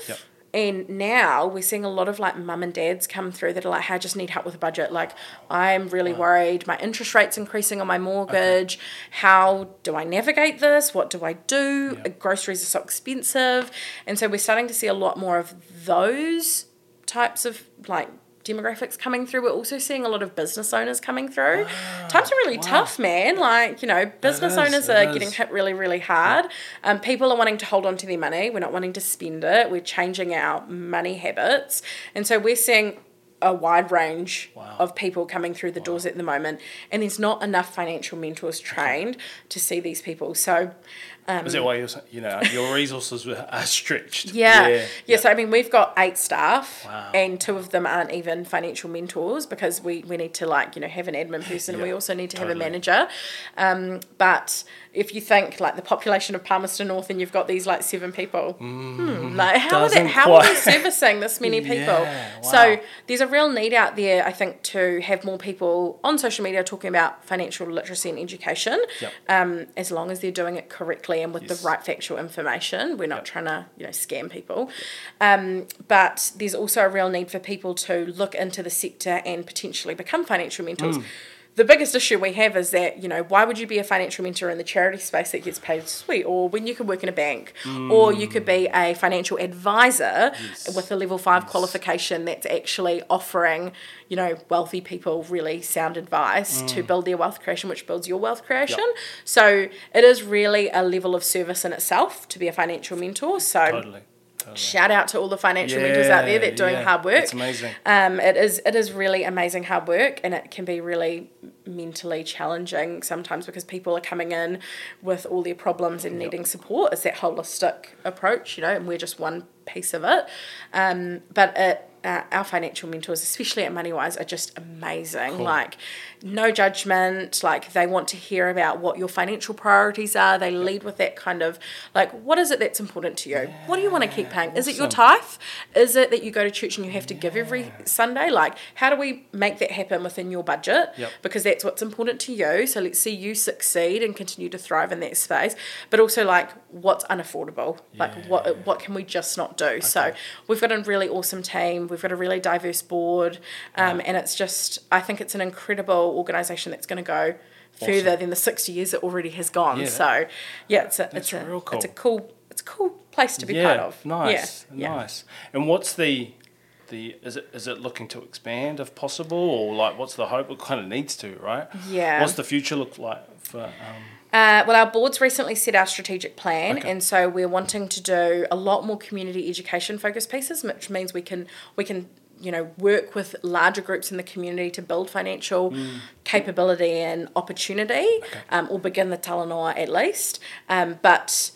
and now we're seeing a lot of like mum and dads come through that are like, hey, I just need help with a budget. Like, I'm really wow. worried. My interest rate's increasing on my mortgage. Okay. How do I navigate this? What do I do? Yeah. Groceries are so expensive. And so we're starting to see a lot more of those types of like demographics coming through. We're also seeing a lot of business owners coming through. Ah, Times are really wow. tough, man. Like, you know, business is, owners are is. getting hit really, really hard. Yeah. Um, people are wanting to hold on to their money. We're not wanting to spend it. We're changing our money habits. And so we're seeing a wide range wow. of people coming through the wow. doors at the moment. And there's not enough financial mentors trained okay. to see these people. So Um, Is that why you're, you know, your resources are stretched? Yeah. Yeah. yeah. So, I mean, we've got eight staff wow. and two of them aren't even financial mentors because we, we need to, like, you know, have an admin person yeah, and we also need to totally. have a manager. Um, but if you think, like, the population of Palmerston North and you've got these, like, seven people, mm, hmm, like, how are, that, how are we servicing this many people? Yeah, wow. So there's a real need out there, I think, to have more people on social media talking about financial literacy and education, yep. um, as long as they're doing it correctly and with yes. the right factual information. We're not yep. trying to, you know, scam people. Yep. Um, but there's also a real need for people to look into the sector and potentially become financial mentors. Mm. The biggest issue we have is that, you know, why would you be a financial mentor in the charity space that gets paid sweet, or when you could work in a bank, mm. or you could be a financial advisor yes. with a level five yes. qualification that's actually offering, you know, wealthy people really sound advice mm. to build their wealth creation, which builds your wealth creation. Yep. So it is really a level of service in itself to be a financial mentor. So totally. Totally. Shout out to all the financial yeah, mentors out there that are doing yeah, hard work. It's amazing. Um, it is it is really amazing hard work, and it can be really mentally challenging sometimes because people are coming in with all their problems and yep. needing support. It's that holistic approach, you know, and we're just one piece of it. Um, but it, uh, our financial mentors, especially at MoneyWise, are just amazing. Cool. Like, no judgment. Like, they want to hear about what your financial priorities are. They yep. lead with that kind of, like, what is it that's important to you? Yeah, what do you want to keep paying? Awesome. Is it your tithe? Is it that you go to church and you have to yeah. give every Sunday? Like, how do we make that happen within your budget? Yep. Because that's what's important to you. So let's see you succeed and continue to thrive in that space. But also, like, what's unaffordable? Yeah. Like, what what can we just not do? Okay. So we've got a really awesome team. We've got a really diverse board. Um, wow. And it's just, I think it's an incredible organisation that's going to go further awesome. than the sixty years it already has gone. Yeah. So, yeah, it's a, it's a, real cool. it's a cool, it's a cool place to be yeah, part of. Nice, yeah. nice. And what's the... The, is it is it looking to expand if possible, or like what's the hope? It kind of needs to, right? Yeah. What's the future look like for? Um... Uh, well, our board's recently set our strategic plan, okay. and so we're wanting to do a lot more community education focused pieces, which means we can we can you know work with larger groups in the community to build financial mm. capability and opportunity, okay. um, or begin the talanoa at least. Um, but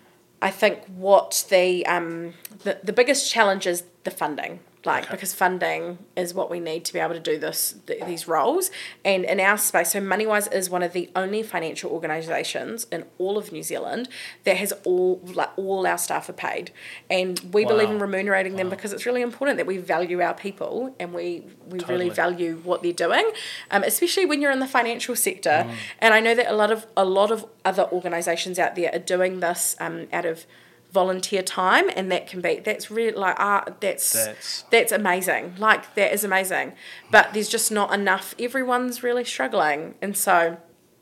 I think what the um the, the biggest challenge is the funding. Like, okay. because funding is what we need to be able to do this th- these roles. And in our space, so MoneyWise is one of the only financial organisations in all of New Zealand that has all like all our staff are paid. And we wow. believe in remunerating wow. them because it's really important that we value our people and we, we totally. really value what they're doing, um, especially when you're in the financial sector. Mm. And I know that a lot of a lot of other organisations out there are doing this um, out of volunteer time, and that can be that's really like ah that's, that's that's amazing, like that is amazing, but there's just not enough. Everyone's really struggling, and so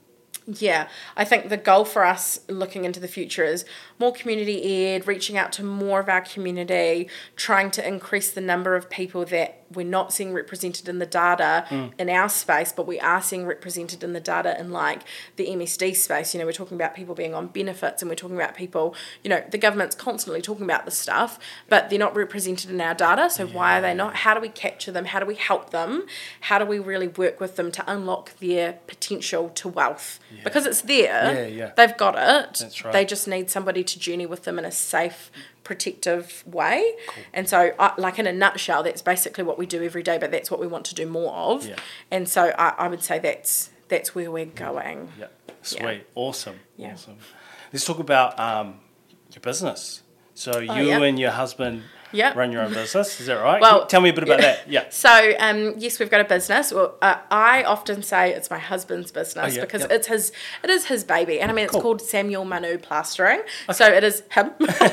yeah, I think the goal for us looking into the future is more community ed, reaching out to more of our community, trying to increase the number of people that we're not seeing represented in the data mm. in our space, but we are seeing represented in the data in like the M S D space. You know, we're talking about people being on benefits, and we're talking about people, you know, the government's constantly talking about this stuff, but they're not represented in our data. So yeah. why are they not? How do we capture them? How do we help them? How do we really work with them to unlock their potential to wealth? Yeah. Because it's there. Yeah, yeah. They've got it. That's right. They just need somebody to journey with them in a safe, protective way. Cool. And so, I, like in a nutshell, that's basically what we do every day, but that's what we want to do more of. Yeah. And so I, I would say that's that's where we're going. Yeah. Sweet. Yeah. Awesome. Yeah. Awesome. Let's talk about um, your business. So oh, you yeah. and your husband Yep. run your own business. Is that right? Well, Tell me a bit about yeah. that. Yeah. So, um, yes, we've got a business. Well, uh, I often say it's my husband's business Oh, yeah, because yeah. it's his, it is his baby. And I mean, it's Cool. called Samuel Manu Plastering. Okay. So it is him.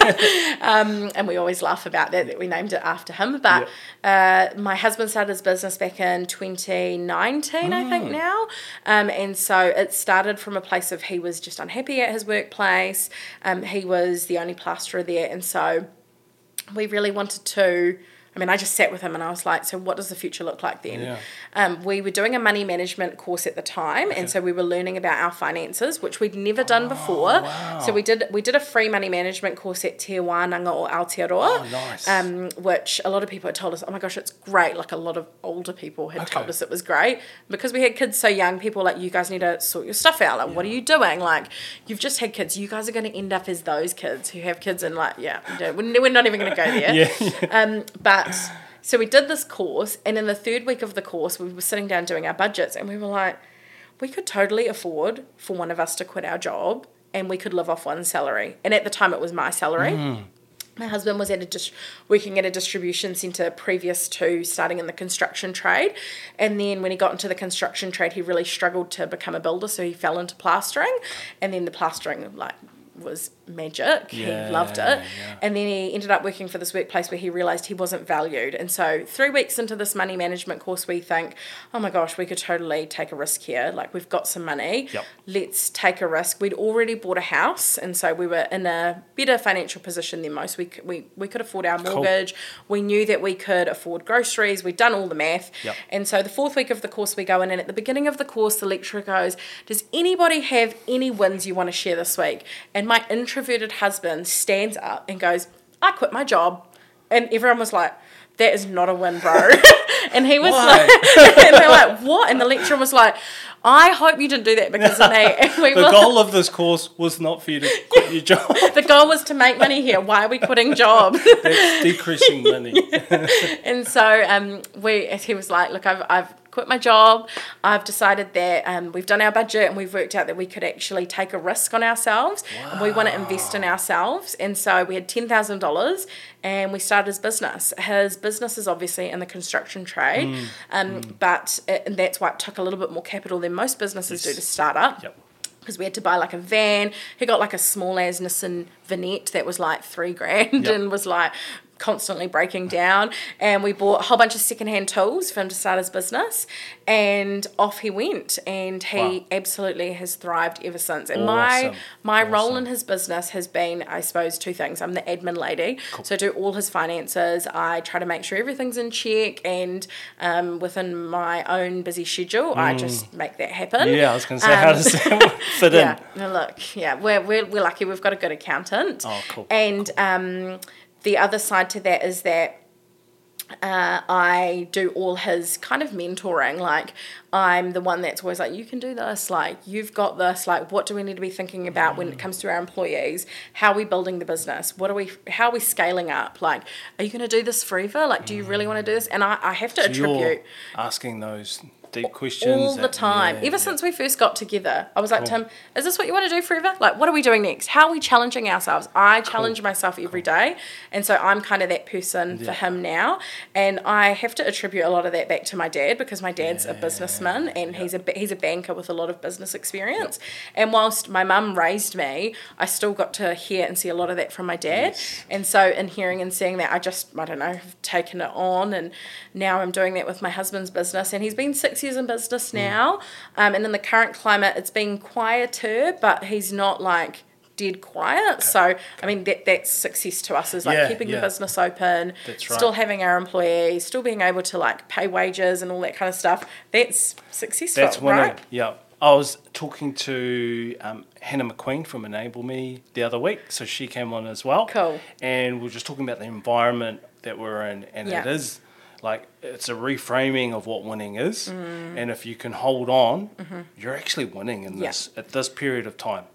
um, and we always laugh about that, that we named it after him. But uh, my husband started his business back in twenty nineteen, mm. I think now. Um, and so it started from a place of he was just unhappy at his workplace. Um, he was the only plasterer there. And so we really wanted to, I mean, I just sat with him and I was like, so what does the future look like then? Yeah. Um, we were doing a money management course at the time, okay. and so we were learning about our finances, which we'd never done oh, before. Wow. So we did we did a free money management course at Te Wānanga or Aotearoa, oh, nice. um, which a lot of people had told us, oh my gosh, it's great. Like a lot of older people had okay. told us it was great. Because we had kids so young, people were like, you guys need to sort your stuff out. Like, yeah. what are you doing? Like, you've just had kids. You guys are going to end up as those kids who have kids and like, yeah, we're not even going to go there. yeah, yeah. Um, but... So we did this course, and in the third week of the course, we were sitting down doing our budgets, and we were like, we could totally afford for one of us to quit our job, and we could live off one salary. And at the time, it was my salary. Mm. My husband was at a dis- working at a distribution centre previous to starting in the construction trade. And then when he got into the construction trade, he really struggled to become a builder, so he fell into plastering. And then the plastering, like, was magic. Yeah, he loved it. Yeah. And then he ended up working for this workplace where he realised he wasn't valued. And so three weeks into this money management course, we think, oh my gosh, we could totally take a risk here. Like, we've got some money. Yep. Let's take a risk. We'd already bought a house, and so we were in a better financial position than most. We we, we could afford our mortgage. Cool. We knew that we could afford groceries. We'd done all the math. Yep. And so the fourth week of the course, we go in, and at the beginning of the course, the lecturer goes, does anybody have any wins you want to share this week? And my introverted husband stands up and goes, I quit my job. And everyone was like, that is not a win, bro. And he was Why? like, and they're like, what? And the lecturer was like, I hope you didn't do that because of me. And we the were, goal of this course was not for you to quit your job. The goal was to make money here. Why are we quitting jobs? That's decreasing money. Yeah. And so um, we, he was like, look, I've, I've quit my job. I've decided that um, we've done our budget and we've worked out that we could actually take a risk on ourselves. Wow. And we want to invest in ourselves. And so we had ten thousand dollars and we started his business. His business is obviously in the construction trade, mm. Um, mm. but it, and that's why it took a little bit more capital than most businesses yes. do to start up. Yep. Because we had to buy like a van. He got like a small as Nissan Vinette that was like three grand yep. and was like constantly breaking down. And we bought a whole bunch of secondhand tools for him to start his business. And off he went. And he wow. absolutely has thrived ever since. And awesome. my my awesome. role in his business has been, I suppose, two things. I'm the admin lady. Cool. So I do all his finances. I try to make sure everything's in check. And um, within my own busy schedule, mm. I just make that happen. Yeah, I was going to say, um, how does that fit in? Yeah, no, look, yeah, we're, we're, we're lucky. We've got a good accountant. Oh, cool. And cool. Um, the other side to that is that uh, I do all his kind of mentoring. Like, I'm the one that's always like, you can do this. Like, you've got this. Like, what do we need to be thinking about mm. when it comes to our employees? How are we building the business? What are we? How are we scaling up? Like, are you going to do this forever? Like, do you really want to do this? And I, I have to so attribute you're asking those deep questions all the that, time. Yeah, Ever yeah. since we first got together, I was like, cool. Tim, is this what you want to do forever? Like, what are we doing next? How are we challenging ourselves? I challenge cool. myself every cool. day, and so I'm kind of that person yeah. for him now. And I have to attribute a lot of that back to my dad because my dad's yeah. a businessman and yeah. he's a he's a banker with a lot of business experience. Yep. And whilst my mum raised me, I still got to hear and see a lot of that from my dad. Yes. And so in hearing and seeing that, I just I don't know have taken it on, and now I'm doing that with my husband's business, and he's been six years in business now. Now, um, and in the current climate, it's been quieter, but he's not like dead quiet. Okay. So, okay. I mean, that that's success to us is like yeah, keeping yeah. the business open, that's right. still having our employees, still being able to like pay wages and all that kind of stuff. That's successful, that's winning. Right? Yeah. I was talking to um, Hannah McQueen from Enable Me the other week, so she came on as well. Cool. And we were just talking about the environment that we're in, and yeah. it is like it's a reframing of what winning is, mm. and if you can hold on, mm-hmm. you're actually winning in yeah. this at this period of time.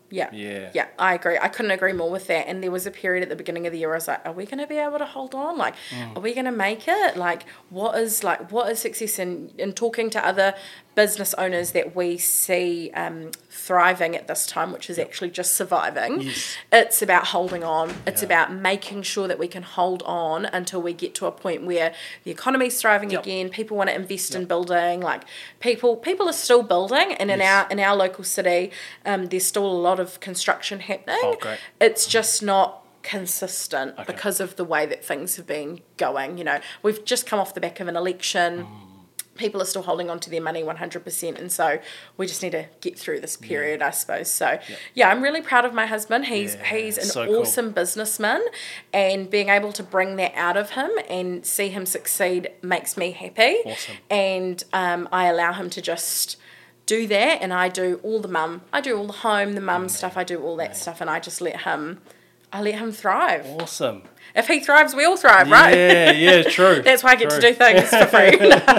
Yeah. Yeah. Yeah, I agree. I couldn't agree more with that. And there was a period at the beginning of the year where I was like, are we going to be able to hold on? Like, Mm. are we going to make it? Like, what is like what is success? And in, in talking to other business owners that we see um, thriving at this time, which is actually just surviving, Yes. it's about holding on. It's Yeah. about making sure that we can hold on until we get to a point where the economy's thriving Yep. again. People want to invest in Yep. building. Like people, people are still building, and in Yes. our in our local city, um, there's still a lot of construction happening. Oh, great. It's just not consistent Okay. because of the way that things have been going. You know, we've just come off the back of an election. Mm. People are still holding on to their money one hundred percent, and so we just need to get through this period, I suppose. So, yeah, I'm really proud of my husband. He's Yeah, he's an so cool. awesome businessman, and being able to bring that out of him and see him succeed makes me happy. Awesome. And um, I allow him to just do that, and I do all the mum. I do all the home, the mum stuff. I do all that stuff, and I just let him. I let him thrive. Awesome. If he thrives, we all thrive, right? Yeah, yeah, true. That's why I get True. to do things for free.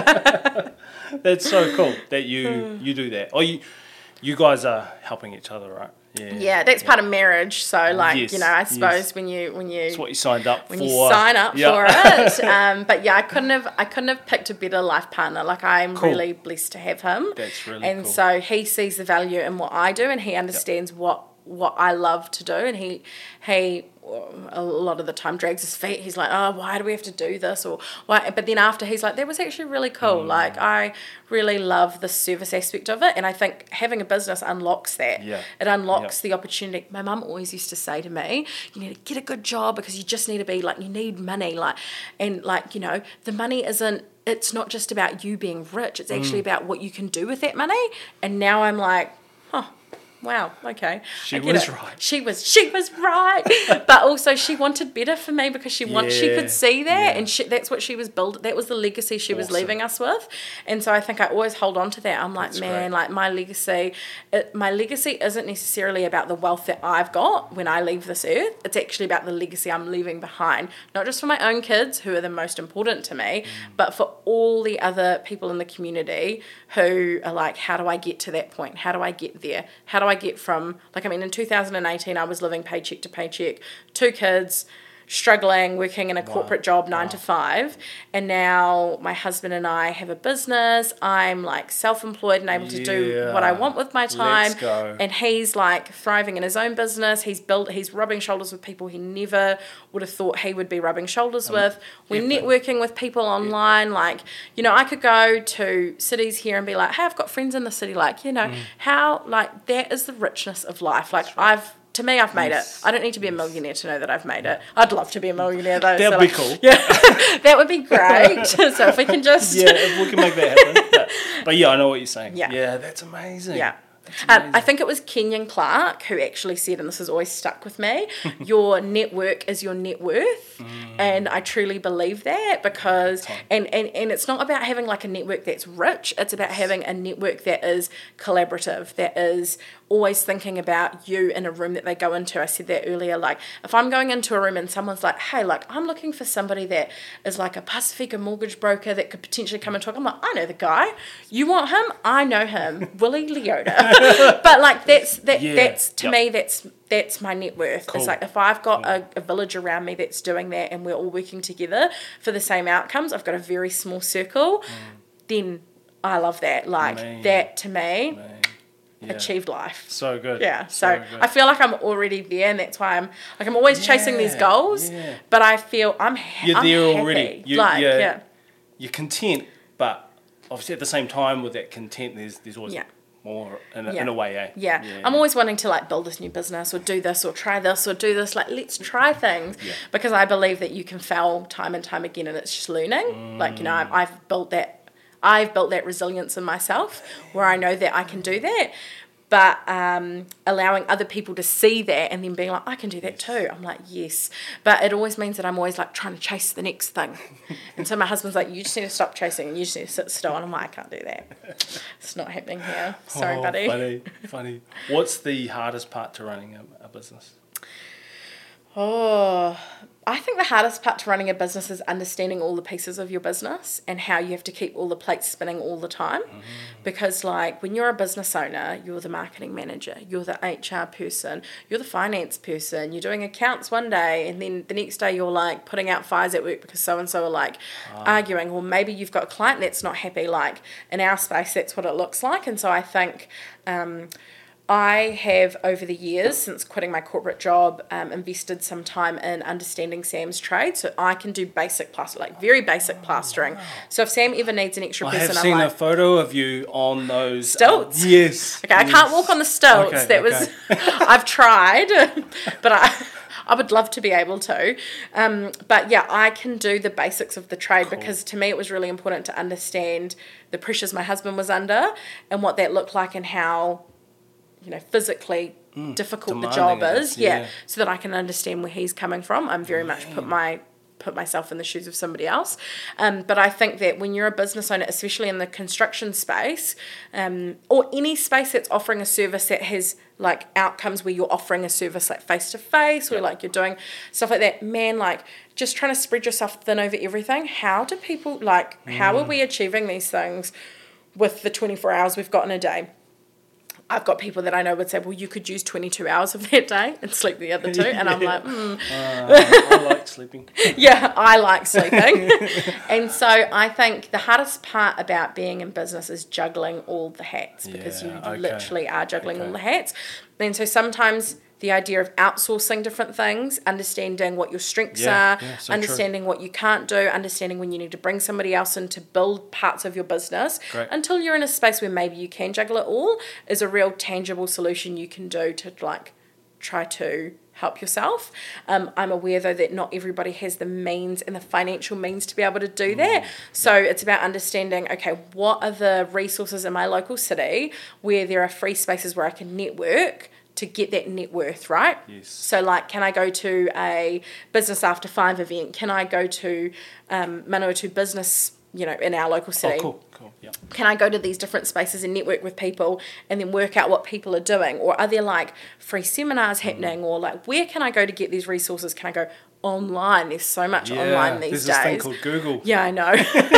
That's so cool that you you do that. Oh, you you guys are helping each other, right? Yeah. Yeah, that's part of marriage. So, like, Yes, you know, I suppose yes. when you when you That's what you signed up when for. you sign up Yeah. for it. Um, but yeah, I couldn't have I couldn't have picked a better life partner. Like, I'm Cool. really blessed to have him. That's really and cool. so he sees the value in what I do, and he understands what what I love to do, and he he a lot of the time drags his feet. He's like, oh, why do we have to do this, or why? But then after, he's like, that was actually really cool. Mm. Like, I really love the service aspect of it, and I think having a business unlocks that. Yeah. It unlocks Yeah. the opportunity. My mum always used to say to me, you need to get a good job because you just need to be like, you need money, like, and like, you know, the money isn't, it's not just about you being rich, it's actually Mm. about what you can do with that money. And now I'm like, huh, wow, okay. She I get was it. right. She was, she was right. But also she wanted better for me because she want, she Yeah, could see that, yeah. and she, that's what she was built. That was the legacy she was Awesome. leaving us with. And so I think I always hold on to that. I'm like, That's man, great. like my legacy, it, my legacy isn't necessarily about the wealth that I've got when I leave this earth. It's actually about the legacy I'm leaving behind, not just for my own kids, who are the most important to me, Mm. but for all the other people in the community who are like, how do I get to that point? How do I get there? How do I get from, like, I mean, in two thousand eighteen, I was living paycheck to paycheck, two kids, struggling, working in a corporate job nine to five, and now my husband and I have a business. I'm like self-employed and able to do what I Yeah. want with my time. Let's go. And he's like thriving in his own business. He's built. He's rubbing shoulders with people he never would have thought he would be rubbing shoulders with. We're epic. networking with people online. Like, you know, I could go to cities here and be like, hey, I've got friends in the city. Like, you know, Mm. how, like, that is the richness of life. Like, I've, to me, I've made Yes. it. I don't need to be a millionaire to know that I've made it. I'd love to be a millionaire, though. That'd so, be like, cool. Yeah, that would be great. So if we can just... Yeah, if we can make that happen. But, but yeah, I know what you're saying. Yeah. Yeah, that's amazing. Yeah. That's Um, amazing. I think it was Kenyon Clark who actually said, and this has always stuck with me, your network is your net worth. Mm. And I truly believe that because, and, and, and it's not about having like a network that's rich, it's about having a network that is collaborative, that is always thinking about you in a room that they go into. I said that earlier, like if I'm going into a room and someone's like, hey, like I'm looking for somebody that is like a Pacifica mortgage broker that could potentially come and talk. I'm like, I know the guy. You want him? I know him. Willie Leota. But like that's that Yeah. that's to Yep. me that's that's my net worth. Cool. It's like if I've got a, a village around me that's doing that and we're all working together for the same outcomes, I've got a very small circle, then I love that. Like Man. that to me, Man. Yeah. achieved life. So good. Yeah, so, good. I feel like I'm already there, and that's why I'm like I'm always chasing these Yeah, goals. yeah. But I feel I'm ha- You're I'm there happy. already. You- like yeah. yeah, You're content, but obviously at the same time with that content, there's there's always Yeah. more in a, Yeah. in a way, eh? yeah, I'm always wanting to like build this new business or do this or try this or do this. Like let's try things Yeah. because I believe that you can fail time and time again, and it's just learning. Like you know, I've, I've built that. I've built that resilience in myself where I know that I can do that. But um, allowing other people to see that and then being like, I can do that too. I'm like, yes. But it always means that I'm always like trying to chase the next thing. And so my husband's like, you just need to stop chasing and you just need to sit still. And I'm like, I can't do that. It's not happening here. Sorry, oh, buddy. Funny, funny. What's the hardest part to running a, a business? Oh, I think the hardest part to running a business is understanding all the pieces of your business and how you have to keep all the plates spinning all the time. Mm. Because, like, when you're a business owner, you're the marketing manager, you're the H R person, you're the finance person, you're doing accounts one day, and then the next day you're, like, putting out fires at work because so-and-so are, like, oh. arguing. Or maybe you've got a client that's not happy. Like, in our space, that's what it looks like. And so I think... Um, I have, over the years, since quitting my corporate job, um, invested some time in understanding Sam's trade, so I can do basic plaster, like very basic oh, plastering. Wow. So if Sam ever needs an extra I person, have I'm seen like, a photo of you on those stilts. Um, yes. Okay, yes. I can't walk on the stilts. Okay, that okay. was I've tried, but I. I would love to be able to. Um, but yeah, I can do the basics of the trade cool. because to me it was really important to understand the pressures my husband was under and what that looked like and how, you know, physically mm, difficult the job is. Yeah. yeah. So that I can understand where he's coming from. I'm very much put my put myself in the shoes of somebody else. Um, but I think that when you're a business owner, especially in the construction space, um, or any space that's offering a service that has like outcomes where you're offering a service like face-to-face or like you're doing stuff like that, man, like just trying to spread yourself thin over everything. How do people, like, mm. how are we achieving these things with the twenty-four hours we've got in a day? I've got people that I know would say, well, you could use twenty-two hours of that day and sleep the other two. And I'm like, hmm. Uh, I like sleeping. Yeah, I like sleeping. And so I think the hardest part about being in business is juggling all the hats because yeah, you okay. literally are juggling okay. all the hats. And so sometimes the idea of outsourcing different things, understanding what your strengths yeah, are, yeah, so understanding true. What you can't do, understanding when you need to bring somebody else in to build parts of your business Great. Until you're in a space where maybe you can juggle it all is a real tangible solution you can do to like try to help yourself. Um, I'm aware though that not everybody has the means and the financial means to be able to do that. Mm. So it's about understanding, okay, what are the resources in my local city where there are free spaces where I can network to get that net worth, right? Yes. So, like, can I go to a Business After Five event? Can I go to um, Manawatu Business, you know, in our local city? Oh, cool, cool, yeah. Can I go to these different spaces and network with people and then work out what people are doing? Or are there, like, free seminars happening? Mm. Or, like, where can I go to get these resources? Can I go online? There's so much yeah, online these days. There's this thing called Google. Yeah, I know.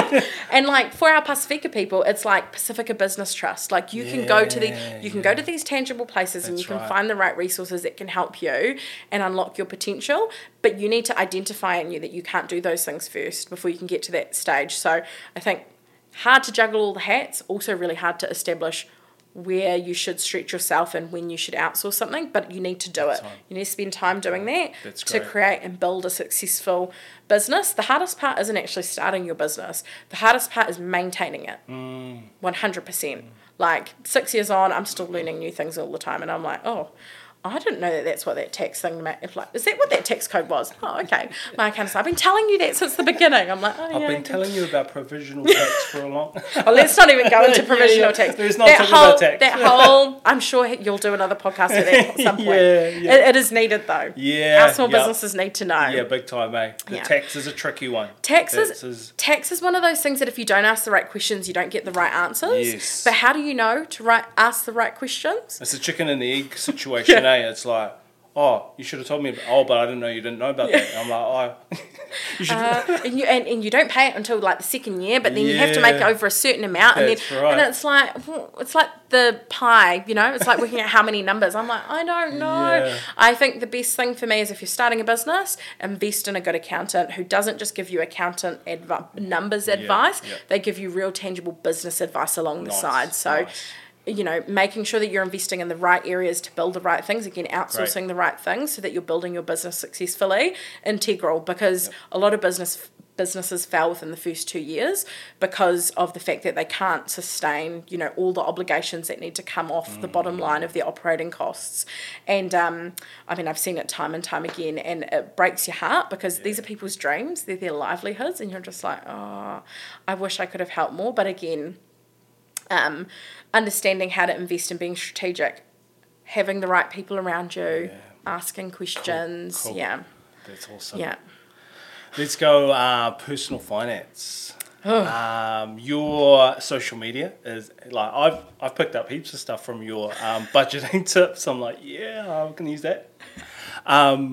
And like for our Pacifica people, it's like Pacifica Business Trust. Like you yeah, can go to the you can yeah. go to these tangible places That's and you can right. find the right resources that can help you and unlock your potential. But you need to identify in you that you can't do those things first before you can get to that stage. So I think hard to juggle all the hats, also really hard to establish where you should stretch yourself and when you should outsource something, but you need to do it. Time. You need to spend time doing that That's to great. create and build a successful business. The hardest part isn't actually starting your business. The hardest part is maintaining it. Mm. one hundred percent. Mm. Like six years on, I'm still learning new things all the time and I'm like, oh, I didn't know that that's what that tax thing meant. Like, is that what that tax code was? Oh, okay. My accountant's like, I've been telling you that since the beginning. I'm like, oh, yeah. I've been telling you about provisional tax for a long time. Oh, let's not even go into provisional yeah, yeah. tax. There's not that talking whole, about tax. That whole, I'm sure you'll do another podcast at that at some point. yeah, yeah. It, it is needed, though. Yeah. Our small yep. businesses need to know. Yeah, big time, eh? The yeah. tax is a tricky one. Tax is, is, tax is one of those things that if you don't ask the right questions, you don't get the right answers. Yes. But how do you know to right, ask the right questions? It's a chicken and the egg situation, yeah. eh? It's like, oh, you should have told me about, oh, but I didn't know you didn't know about yeah. that. I'm like, oh, you should. Uh, and, you, and, and you don't pay it until like the second year, but then yeah. you have to make over a certain amount. That's and then right. and it's like, it's like the pie, you know, it's like working out how many numbers. I'm like, I don't know. Yeah. I think the best thing for me is if you're starting a business, invest in a good accountant who doesn't just give you accountant adv- numbers yeah. advice, yeah. they give you real tangible business advice along nice. the side. So, nice. you know, making sure that you're investing in the right areas to build the right things, again, outsourcing Great. the right things so that you're building your business successfully, integral, because yep. a lot of business businesses fail within the first two years because of the fact that they can't sustain, you know, all the obligations that need to come off mm. the bottom line of their operating costs. And, um, I mean, I've seen it time and time again, and it breaks your heart because yeah. these are people's dreams, they're their livelihoods, and you're just like, oh, I wish I could have helped more. But again, um, understanding how to invest and being strategic, having the right people around you, yeah. asking questions. Cool. Cool. Yeah. That's awesome. Yeah. Let's go uh, personal finance. um, your social media is like I've I've picked up heaps of stuff from your um, budgeting tips. I'm like, yeah, I can use that. Um,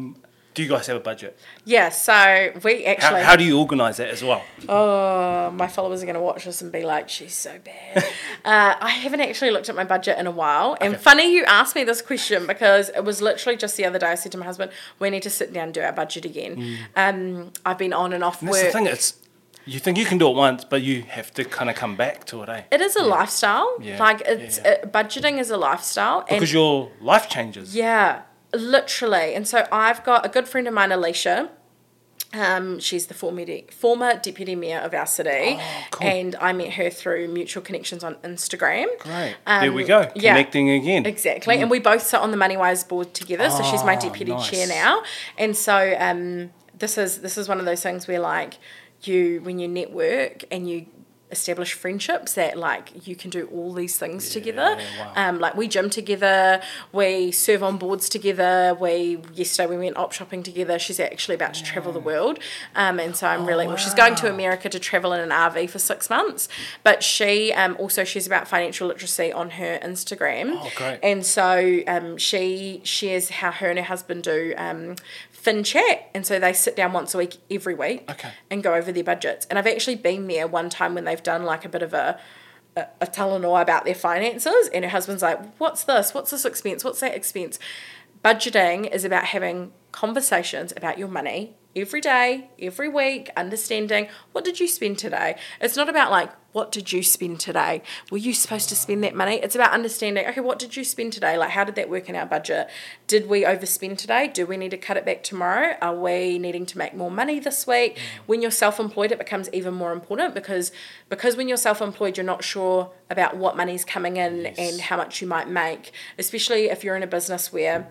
Do you guys have a budget? Yeah, so we actually... How, how do you organise that as well? Oh, my followers are going to watch this and be like, she's so bad. uh, I haven't actually looked at my budget in a while. And Okay. funny you asked me this question because it was literally just the other day I said to my husband, we need to sit down and do our budget again. Mm. Um, I've been on and off And work. that's the thing, it's, you think you can do it once, but you have to kind of come back to it, eh? It is a lifestyle. Yeah, Like, it's yeah, yeah. It, budgeting is a lifestyle. Because and your life changes. Yeah, literally. And so I've got a good friend of mine, Alicia. Um, she's the former, former deputy mayor of our city. Oh, cool. And I met her through mutual connections on Instagram. Great. Um, there we go. yeah. Connecting again. Exactly. And we both sit on the MoneyWise board together. So she's my Oh, deputy nice. chair now. And so um, this is this is one of those things where like you when you network and you establish friendships that like you can do all these things together. wow. Um, like we gym together, we serve on boards together. We yesterday we went op shopping together. She's actually about to travel the world, um, and so I'm really well. She's going to America to travel in an R V for six months. But she um, also shares about financial literacy on her Instagram. Oh, great. And so um, she shares how her and her husband do. Um, Fin chat, and so they sit down once a week every week Okay. and go over their budgets. And I've actually been there one time when they've done like a bit of a a, a tell-all about their finances, and her husband's like, what's this? What's this expense? What's that expense? Budgeting is about having conversations about your money every day, every week, understanding what did you spend today. It's not about like, what did you spend today? Were you supposed to spend that money? It's about understanding, okay, what did you spend today? Like, how did that work in our budget? Did we overspend today? Do we need to cut it back tomorrow? Are we needing to make more money this week? When you're self-employed, it becomes even more important because because when you're self-employed, you're not sure about what money's coming in Yes. and how much you might make, especially if you're in a business where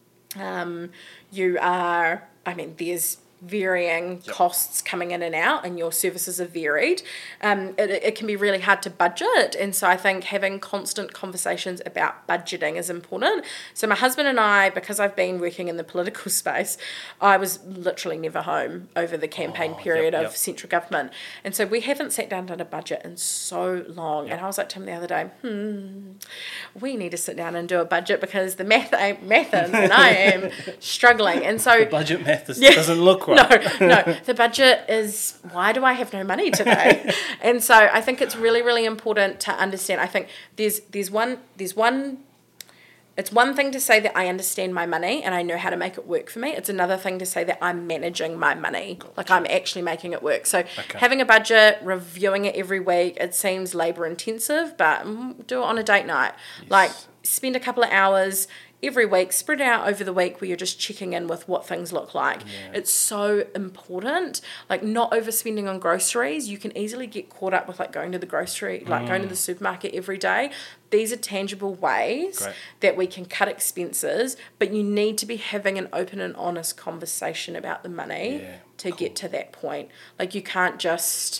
um, you are, I mean, there's varying Yep. costs coming in and out and your services are varied, um, it, it can be really hard to budget. And so I think having constant conversations about budgeting is important. So my husband and I, because I've been working in the political space, I was literally never home over the campaign Oh, period yep, of yep. central government. And so we haven't sat down and done a budget in so long. And I was like to him the other day, hmm, we need to sit down and do a budget because the math ain't mathin' and I am struggling. And so Budget math is, Yeah. doesn't look right. no, no. The budget is, why do I have no money today? And so I think it's really, really important to understand. I think there's there's one there's one it's one thing to say that I understand my money and I know how to make it work for me. It's another thing to say that I'm managing my money. Like I'm actually making it work. So Okay. having a budget, reviewing it every week, it seems labor intensive, but mm, do it on a date night. Like spend a couple of hours every week, spread it out over the week where you're just checking in with what things look like. Yeah. It's so important. Like not overspending on groceries. You can easily get caught up with like going to the grocery, like going to the supermarket every day. These are tangible ways Great. that we can cut expenses, but you need to be having an open and honest conversation about the money Yeah, to get to that point. Like you can't just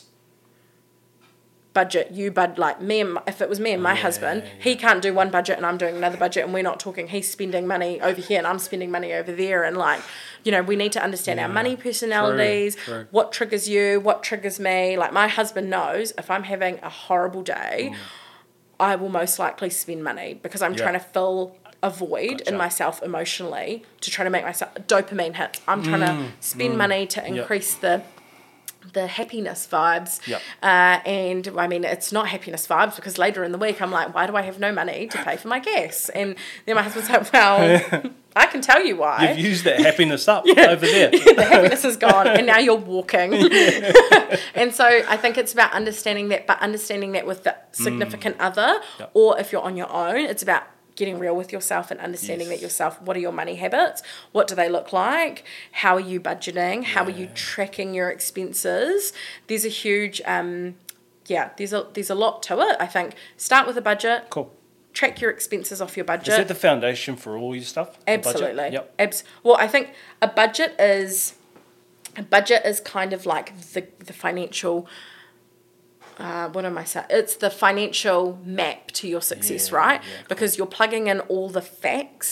budget you bud like me and my, if it was me and my Yeah, husband, yeah. he can't do one budget and I'm doing another budget and we're not talking, he's spending money over here and I'm spending money over there, and like, you know, we need to understand our money personalities, True, true. what triggers you, what triggers me. Like my husband knows if I'm having a horrible day, I will most likely spend money because I'm Yeah. trying to fill a void Gotcha. in myself emotionally to try to make myself dopamine hits. I'm trying to spend money to increase the the happiness vibes. Yep. Uh, and I mean, it's not happiness vibes because later in the week I'm like, why do I have no money to pay for my gas? And then my husband's like, well, I can tell you why. You've used that happiness up over there. The happiness is gone and now you're walking. And so I think it's about understanding that, but understanding that with the significant other, Yep. or if you're on your own, it's about getting real with yourself and understanding Yes. that yourself, what are your money habits? What do they look like? How are you budgeting? How are you tracking your expenses? There's a huge, um, yeah, there's a, there's a lot to it. I think start with a budget, Cool. track your expenses off your budget. Is that the foundation for all your stuff? The budget? Absolutely. Yep. Abs- well, I think a budget is a budget is kind of like the the financial. Uh, what am I saying? It's the financial map to your success, Yeah, right? yeah, cool. Because you're plugging in all the facts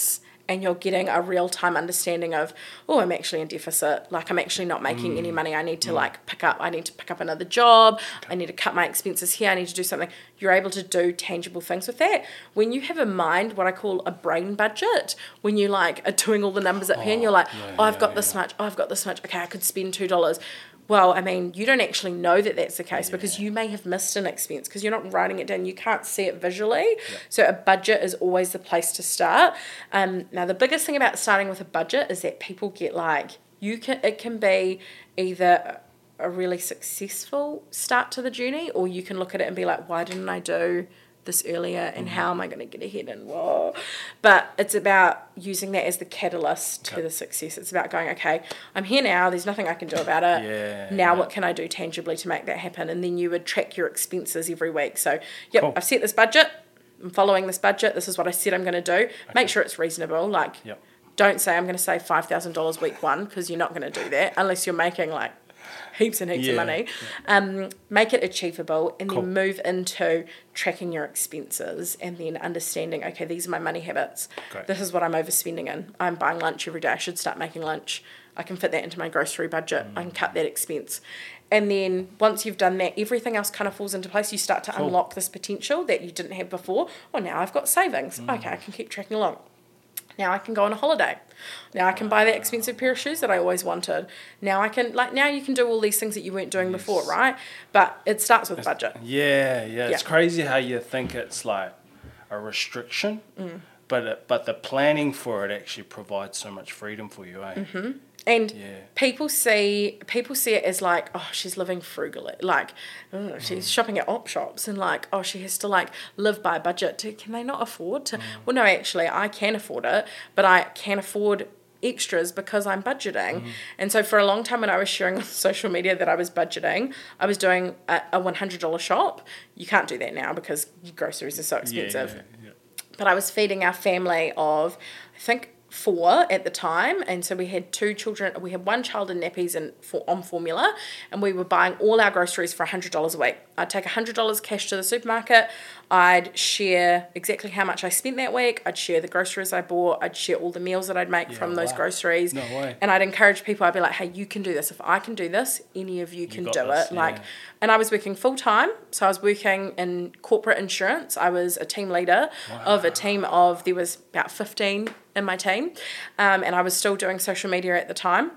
and you're getting a real-time understanding of, oh, I'm actually in deficit, like I'm actually not making mm. any money, I need to mm. like pick up, I need to pick up another job, okay. I need to cut my expenses here, I need to do something. You're able to do tangible things with that. When you have a mind, what I call a brain budget, when you like are doing all the numbers up oh, here and you're like, yeah, oh, I've yeah, got yeah. this much, oh, I've got this much, okay, I could spend two dollars. Well, I mean, you don't actually know that that's the case yeah. because you may have missed an expense because you're not writing it down. You can't see it visually. Yeah. So a budget is always the place to start. Um, now, the biggest thing about starting with a budget is that people get like, you can. it can be either a really successful start to the journey, or you can look at it and be like, why didn't I do this earlier, and mm-hmm. how am I going to get ahead, and whoa. But it's about using that as the catalyst okay. to the success. It's about going, okay, I'm here now, there's nothing I can do about it. Yeah, now yeah. what can I do tangibly to make that happen? And then you would track your expenses every week. So, yep, cool. I've set this budget, I'm following this budget, this is what I said I'm going to do. Okay. Make sure it's reasonable. Like, yep. don't say I'm going to save five thousand dollars week one, because you're not going to do that unless you're making like heaps and heaps yeah, of money. Yeah. Um, make it achievable, and cool. then move into tracking your expenses, and then understanding, okay, these are my money habits. Great. This is what I'm overspending in. I'm buying lunch every day. I should start making lunch. I can fit that into my grocery budget. Mm. I can cut that expense. And then once you've done that, everything else kind of falls into place. You start to cool. unlock this potential that you didn't have before. Oh, now I've got savings. Mm. Okay, I can keep tracking along. Now I can go on a holiday. Now I can buy that expensive pair of shoes that I always wanted. Now I can, like, now you can do all these things that you weren't doing yes. before, right? But it starts with budget. Yeah, yeah. It's yeah. crazy how you think it's like a restriction, mm. but it, but the planning for it actually provides so much freedom for you, eh? Mm-hmm. And yeah. people see people see it as like, oh, she's living frugally, like, oh, she's mm. shopping at op shops, and like, oh, she has to like live by budget. Can they not afford to? Mm. Well, no, actually, I can afford it, but I can afford extras because I'm budgeting. Mm. And so for a long time when I was sharing on social media that I was budgeting, I was doing a, a one hundred dollars shop. You can't do that now because groceries are so expensive. Yeah, yeah, yeah. But I was feeding our family of, I think, four at the time, and so we had two children. We had one child in nappies and for, on formula, and we were buying all our groceries for one hundred dollars a week. I'd take one hundred dollars cash to the supermarket. I'd share exactly how much I spent that week. I'd share the groceries I bought. I'd share all the meals that I'd make yeah, from those wow. groceries. No way. And I'd encourage people. I'd be like, hey, you can do this. If I can do this, any of you can you do this, it. Yeah. Like, and I was working full time. So I was working in corporate insurance. I was a team leader wow. of a team of, there was about fifteen in my team. Um, and I was still doing social media at the time.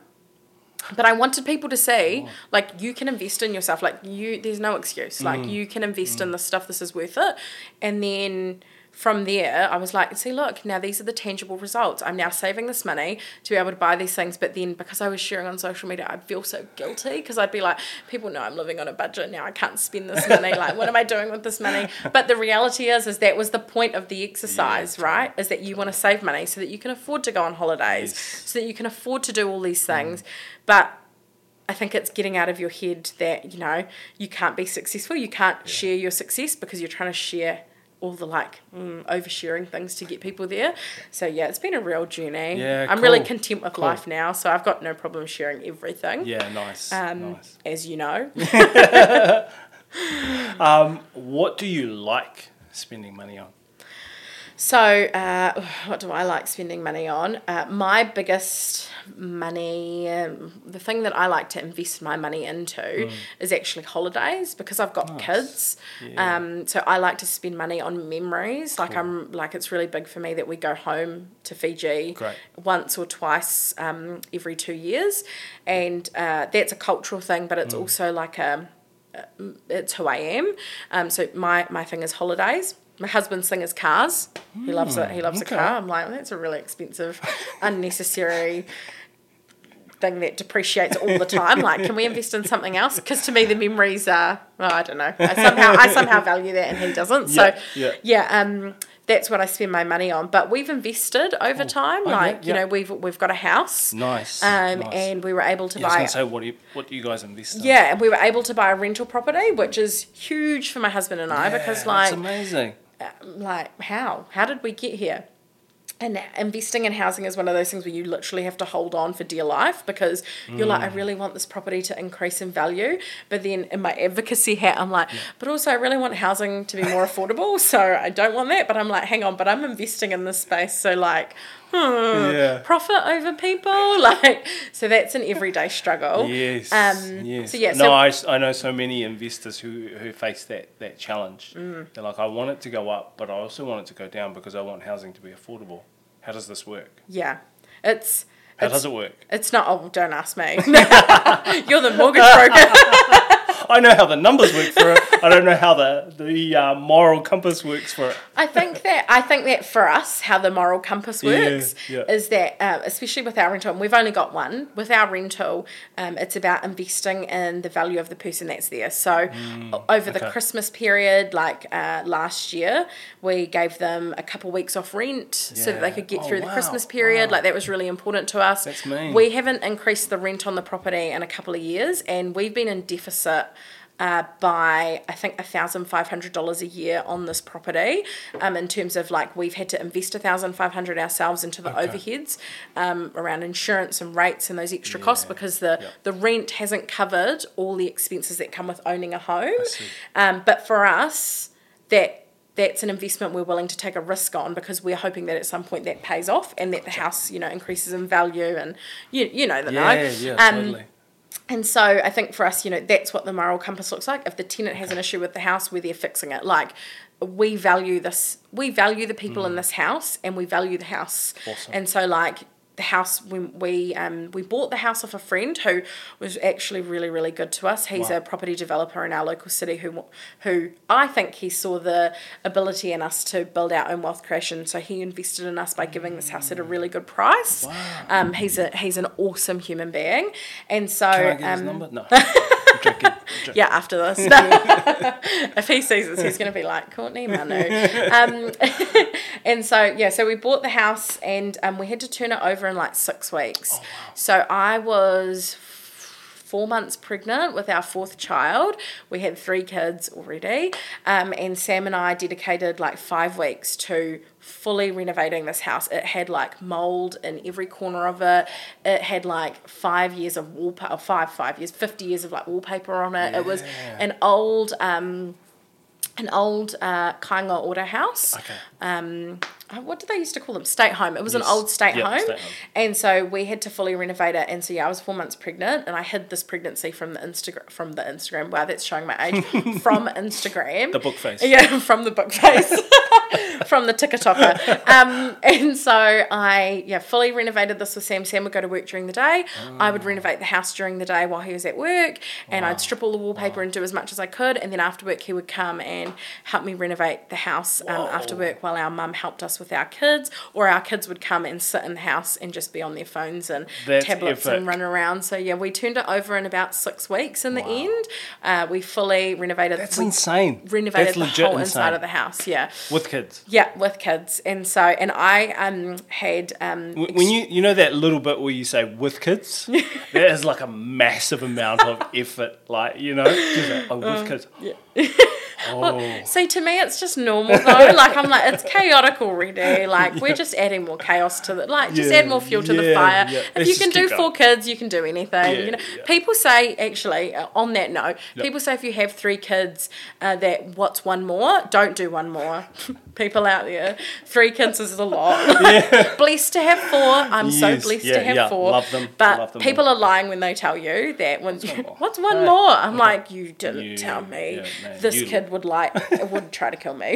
But I wanted people to see, oh. like, you can invest in yourself. Like, you, there's no excuse. Like, mm. you can invest mm. in this stuff. This is worth it. And then from there, I was like, see, look, now these are the tangible results. I'm now saving this money to be able to buy these things. But then because I was sharing on social media, I'd feel so guilty because I'd be like, people know I'm living on a budget. Now I can't spend this money. Like, what am I doing with this money? But the reality is, is that was the point of the exercise, yeah, right? Is that you want to save money so that you can afford to go on holidays, yes. so that you can afford to do all these things. Mm. But I think it's getting out of your head that, you know, you can't be successful. You can't yeah. share your success because you're trying to share all the like mm, oversharing things to get people there. So yeah, it's been a real journey. Yeah, I'm cool. really content with cool. life now, so I've got no problem sharing everything. Yeah, nice. Um, nice. As you know. um, what do you like spending money on? So, uh, what do I like spending money on? Uh, my biggest money, um, the thing that I like to invest my money into mm. is actually holidays, because I've got nice. kids. Yeah. Um, so I like to spend money on memories. Cool. Like I'm like it's really big for me that we go home to Fiji Great. once or twice um, every two years, and uh, that's a cultural thing, but it's mm. also like a, it's who I am. Um, so my my thing is holidays. My husband's thing is cars. Mm, he loves it. He loves okay. a car. I'm like, well, that's a really expensive, unnecessary thing that depreciates all the time. Like, can we invest in something else? Because to me, the memories are, well, I don't know. I somehow I somehow value that, and he doesn't. So, yeah, yeah. yeah um, that's what I spend my money on. But we've invested over time. Oh, like, yeah, yeah. you know, we've we've got a house. Nice. Um, nice. And we were able to yeah, buy. I was going to say, what do you what do you guys invest in? Yeah, and we were able to buy a rental property, which is huge for my husband and I, yeah, because like, that's amazing. like how how did we get here? And investing in housing is one of those things where you literally have to hold on for dear life because you're mm. like, I really want this property to increase in value. But then in my advocacy hat, I'm like, yeah. but also I really want housing to be more affordable. So I don't want that. But I'm like, hang on, but I'm investing in this space. So like, hmm, yeah. profit over people. Like, so that's an everyday struggle. Yes. Um, yes. So yeah. No, so, I, I know so many investors who, who face that, that challenge. Mm. They're like, I want it to go up, but I also want it to go down because I want housing to be affordable. How does this work? Yeah. It's... How it's, does it work? It's not... Oh, don't ask me. You're the mortgage broker. I know how the numbers work for it. I don't know how the the uh, moral compass works for it. I think that I think that for us, how the moral compass works yeah, yeah. is that, uh, especially with our rental, and we've only got one. With our rental, um, it's about investing in the value of the person that's there. So mm, over okay. the Christmas period, like uh, last year, we gave them a couple weeks off rent yeah. so that they could get oh, through wow. the Christmas period. Wow. Like that was really important to us. That's mean. We haven't increased the rent on the property in a couple of years, and we've been in deficit Uh, by I think one thousand five hundred dollars a year on this property, um, in terms of like we've had to invest one thousand five hundred dollars ourselves into the okay. overheads um, around insurance and rates and those extra yeah. costs because the, yeah. the rent hasn't covered all the expenses that come with owning a home. Um, but for us, that that's an investment we're willing to take a risk on because we're hoping that at some point that pays off and that the house, you know, increases in value and you you know the yeah, know. Yeah, um, totally. And so I think for us, you know, that's what the moral compass looks like. If the tenant has an issue with the house, we're there fixing it. Like, we value this, we value the people mm. in this house and we value the house. Awesome. And so, like, the house, when we um we bought the house off a friend who was actually really, really good to us. He's wow. a property developer in our local city who, who I think he saw the ability in us to build our own wealth creation. So he invested in us by giving this house at a really good price. Wow. Um, he's a he's an awesome human being. And so... Can I get um, his number? No. I'm joking. I'm joking. Yeah, after this. If he sees this, he's going to be like, Courtney, Manu. Um, and so, yeah, so we bought the house and um, we had to turn it over in like six weeks. Oh, wow. So I was four months pregnant with our fourth child. We had three kids already. Um, and Sam and I dedicated like five weeks to fully renovating this house. It had like mold in every corner of it. It had like five years of wallpaper, five, five years, fifty years of like wallpaper on it. Yeah. It was an old, um, an old uh, kainga order house. Okay. Um, what did they used to call them? State home. It was yes. an old state, yep, home. state home. And so we had to fully renovate it. And so yeah, I was four months pregnant and I hid this pregnancy from the Instagram, from the Instagram. Wow, that's showing my age. From Instagram. The book face. Yeah, from the book face. From the TikToker. Um, and so I yeah fully renovated this with Sam. Sam would go to work during the day. Oh. I would renovate the house during the day while he was at work. And wow. I'd strip all the wallpaper wow. and do as much as I could. And then after work he would come and help me renovate the house um, after work while our mum helped us with our kids. Or our kids would come and sit in the house and just be on their phones and That's tablets epic. and run around. So yeah, we turned it over in about six weeks in the wow. end. Uh, we fully renovated. That's we insane. Renovated That's the legit whole insane. inside of the house. Yeah. With kids. Yeah, with kids. And so, and I um had um. When ex- you you know that little bit where you say with kids, that is like a massive amount of effort. Like you know, just like, oh, with uh, kids. Yeah. Oh. Well, see, to me, it's just normal though. Like I'm like, it's chaotic already. Like yeah. we're just adding more chaos to the. Like just yeah, add more fuel to yeah, the fire. Yeah. If Let's you can do going. four kids, you can do anything. Yeah, you know, yeah. people say actually uh, on that note, yep. people say if you have three kids, uh, that what's one more? Don't do one more. People out there, three kids is a lot. Yeah. Blessed to have four. I'm yes. so blessed yeah, to have yeah. four. Love them. But Love them people all. are lying when they tell you that. When What's one more? what's one Hey. more? I'm Okay. like, you didn't You- tell me. yeah, no, this you- kid would like would try to kill me.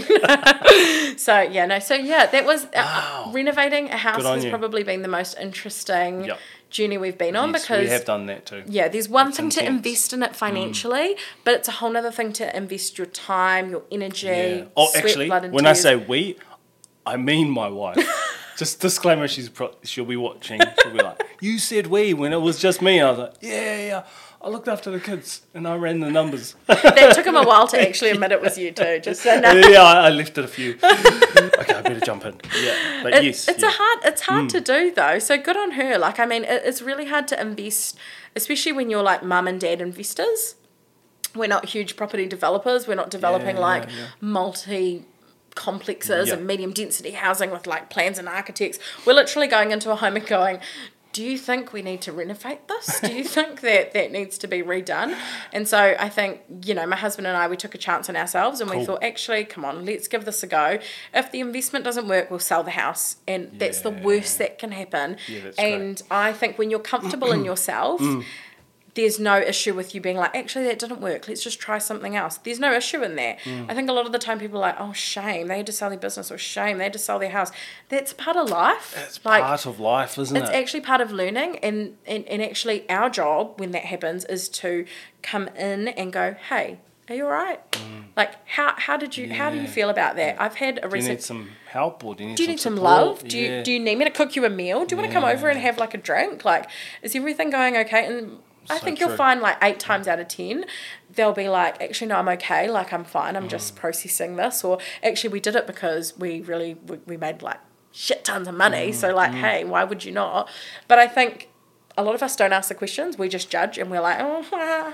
So yeah, no. So yeah, that was Wow. uh, renovating a house Good on has you. probably been the most interesting Yep. journey we've been on Yes, because we have done that too. yeah, there's one It's thing to intense. invest in it financially, mm. but it's a whole other thing to invest your time, your energy. Yeah. Oh, sweat, actually, blood, and when tears. I say we, I mean my wife. Just disclaimer, she's pro- she'll be watching. She'll be like, "You said we when it was just me." I was like, "Yeah, yeah, yeah. I looked after the kids and I ran the numbers." That took him a while to actually admit it was you too. Just so no. Yeah, I, I lifted a few. Okay, I better jump in. Yeah, but It, yes, it's yeah. a hard. It's hard Mm. to do though. So good on her. Like I mean, it, it's really hard to invest, especially when you're like mum and dad investors. We're not huge property developers. We're not developing Yeah, like yeah, yeah. multi complexes Yeah. and medium density housing with like plans and architects. We're literally going into a home and going, do you think we need to renovate this? Do you think that that needs to be redone? And so I think, you know, my husband and I, we took a chance on ourselves and Cool. we thought, actually, come on, let's give this a go. If the investment doesn't work, we'll sell the house. And that's the worst that can happen. Yeah, that's and I think when you're comfortable in yourself, there's no issue with you being like, actually, that didn't work. Let's just try something else. There's no issue in that. Mm. I think a lot of the time people are like, oh, shame. They had to sell their business, or shame. They had to sell their house. That's part of life. It's like, part of life, isn't it's it? actually part of learning. And, and, and actually our job when that happens is to come in and go, hey, are you all right? Mm. Like, how how did you, how do you feel about that? I've had a Do you recent... need some help or do you need Do you some need some support? love? Do you Yeah. do you need me to cook you a meal? Do you want to come over and have like a drink? Like, is everything going okay? And I So think you'll true. find like eight times out of ten, they'll be like, actually, no, I'm okay. Like, I'm fine. I'm Mm. just processing this. Or actually, we did it because we really, we, we made like shit tons of money. Mm, So like, hey, why would you not? But I think a lot of us don't ask the questions. We just judge and we're like, oh,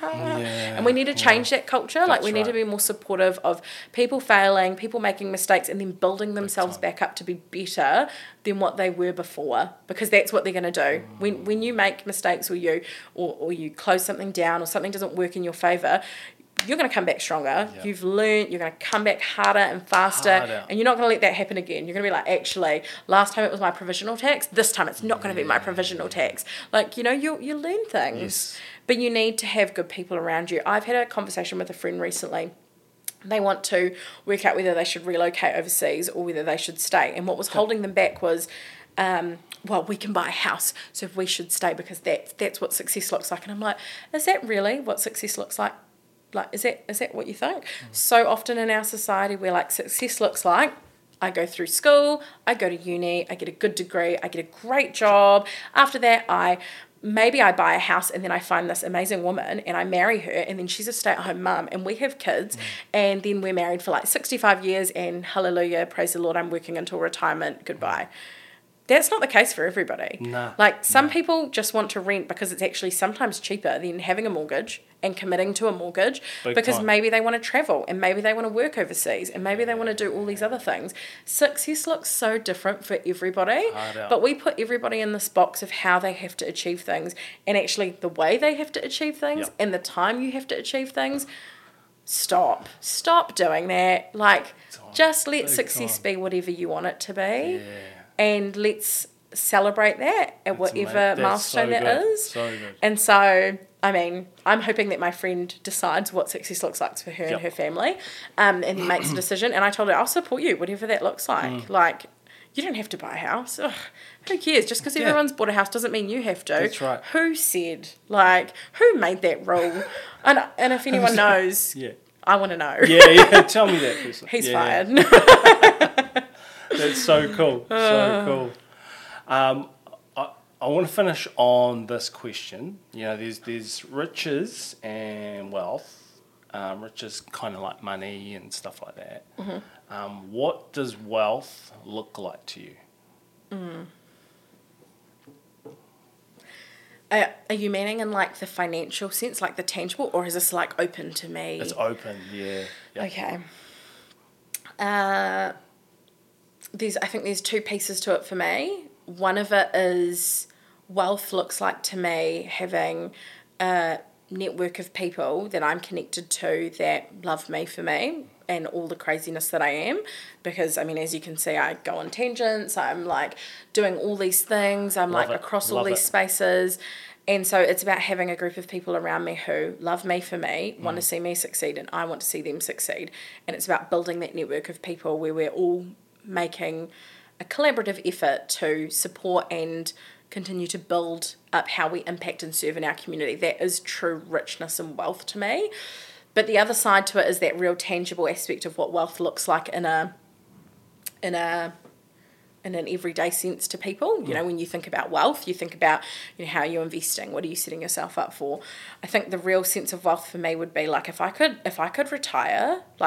and we need to change that culture. Like, That's we need to right. be more supportive of people failing, people making mistakes, and then building themselves back up to be better than what they were before, because that's what they're going to do. When when you make mistakes, or you or, or you close something down, or something doesn't work in your favor, you're going to come back stronger. Yeah. You've learned. You're going to come back harder and faster, Harder. and you're not going to let that happen again. You're going to be like, actually, last time it was my provisional tax. This time it's not going to be my provisional tax. Like, you know, you you learn things, Yes. but you need to have good people around you. I've had a conversation with a friend recently. They want to work out whether they should relocate overseas or whether they should stay. And what was holding them back was, um, well, we can buy a house, so we should stay because that's that's what success looks like. And I'm like, is that really what success looks like? Like, is that is that what you think? So often in our society, we're like, success looks like, I go through school, I go to uni, I get a good degree, I get a great job. After that, I maybe I buy a house and then I find this amazing woman and I marry her, and then she's a stay-at-home mum and we have kids, and then we're married for like sixty-five years and hallelujah, praise the Lord, I'm working until retirement, goodbye. That's not the case for everybody. Nah, like some people just want to rent because it's actually sometimes cheaper than having a mortgage and committing to a mortgage, Big because time. maybe they want to travel and maybe they want to work overseas and maybe they want to do all these other things. Success looks so different for everybody, Hard out. but we put everybody in this box of how they have to achieve things, and actually the way they have to achieve things Yep. and the time you have to achieve things. Stop. Stop doing that. Like, Time. just let Big success time. be whatever you want it to be. Yeah. And let's celebrate that at That's whatever ama- that's milestone so that good. is. So good. And so, I mean, I'm hoping that my friend decides what success looks like for her Yep. and her family, um, and then makes a decision. And I told her, I'll support you, whatever that looks like. Mm. Like, you don't have to buy a house. Ugh, who cares? Just because Yeah. everyone's bought a house doesn't mean you have to. That's right. Who said? Like, who made that rule? and and if anyone knows, Yeah. I want to know. Yeah, yeah. Tell me that person. He's Yeah, fired. yeah. That's so cool. Uh. So cool. Um, I, I want to finish on this question. You know, there's there's riches and wealth. Um, riches kind of like money and stuff like that. Mm-hmm. Um, what does wealth look like to you? Are, are you meaning in like the financial sense, like the tangible, or is this like open to me? It's open, yeah. yeah. Okay. Uh, there's, I think there's two pieces to it for me. One of it is wealth looks like to me having a network of people that I'm connected to that love me for me and all the craziness that I am. Because, I mean, as you can see, I go on tangents. I'm like doing all these things. I'm Love like it. across all Love these it. spaces. And so it's about having a group of people around me who love me for me, want to see me succeed, and I want to see them succeed. And it's about building that network of people where we're all making a collaborative effort to support and continue to build up how we impact and serve in our community. That is true richness and wealth to me. But the other side to it is that real tangible aspect of what wealth looks like in a in a in an everyday sense to people. You know, when you think about wealth, you think about, you know, how you're investing, what are you setting yourself up for? I think the real sense of wealth for me would be like if I could if I could retire, like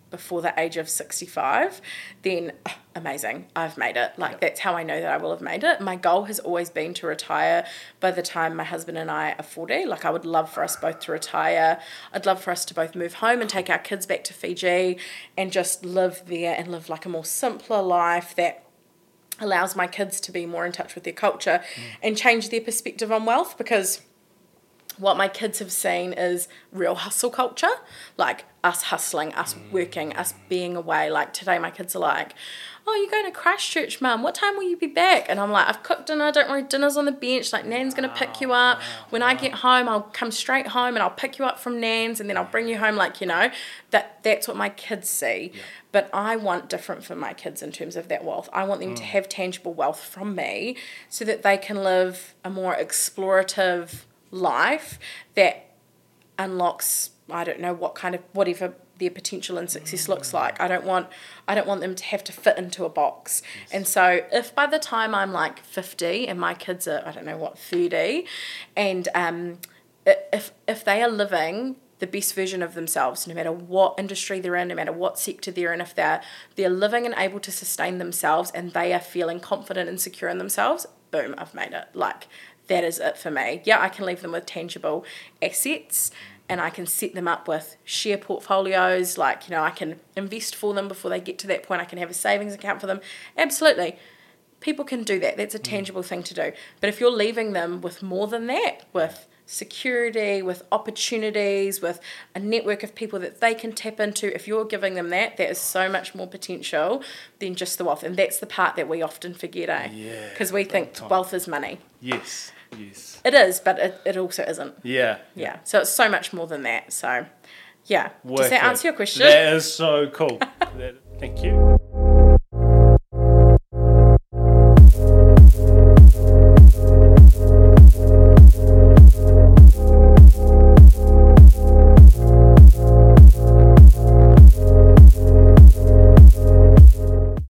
before the age of sixty-five, then oh, amazing, I've made it. Like, yep. That's how I know that I will have made it. My goal has always been to retire by the time my husband and I are forty. Like, I would love for us both to retire. I'd love for us to both move home and take our kids back to Fiji and just live there and live like a more simpler life that allows my kids to be more in touch with their culture mm. and change their perspective on wealth, because what my kids have seen is real hustle culture, like us hustling, us working, us being away. Like today my kids are like, oh, you're going to Christchurch, Mum. What time will you be back? And I'm like, I've cooked dinner. Don't worry, dinner's on the bench. Like, Nan's going to pick you up. When I get home, I'll come straight home and I'll pick you up from Nan's and then I'll bring you home. Like, you know, that that's what my kids see. Yeah. But I want different for my kids in terms of that wealth. I want them mm. to have tangible wealth from me so that they can live a more explorative life that unlocks, I don't know what kind of, whatever their potential and success mm. looks like. I don't want I don't want them to have to fit into a box. Yes. And so if by the time I'm like fifty and my kids are, I don't know what, thirty, and um, if if they are living the best version of themselves, no matter what industry they're in, no matter what sector they're in, if they're they're living and able to sustain themselves and they are feeling confident and secure in themselves, boom, I've made it. Like, that is it for me. Yeah, I can leave them with tangible assets and I can set them up with share portfolios. Like, you know, I can invest for them before they get to that point. I can have a savings account for them. Absolutely. People can do that. That's a tangible thing to do. But if you're leaving them with more than that, with security, with opportunities, with a network of people that they can tap into, if you're giving them that, that is so much more potential than just the wealth. And that's the part that we often forget, eh? Yeah. Because we think time. Wealth is money. Yes. Yes. It is, but it, it also isn't. Yeah. Yeah. So it's so much more than that. So, yeah. Work Does that it. answer your question? That is so cool. that, thank you.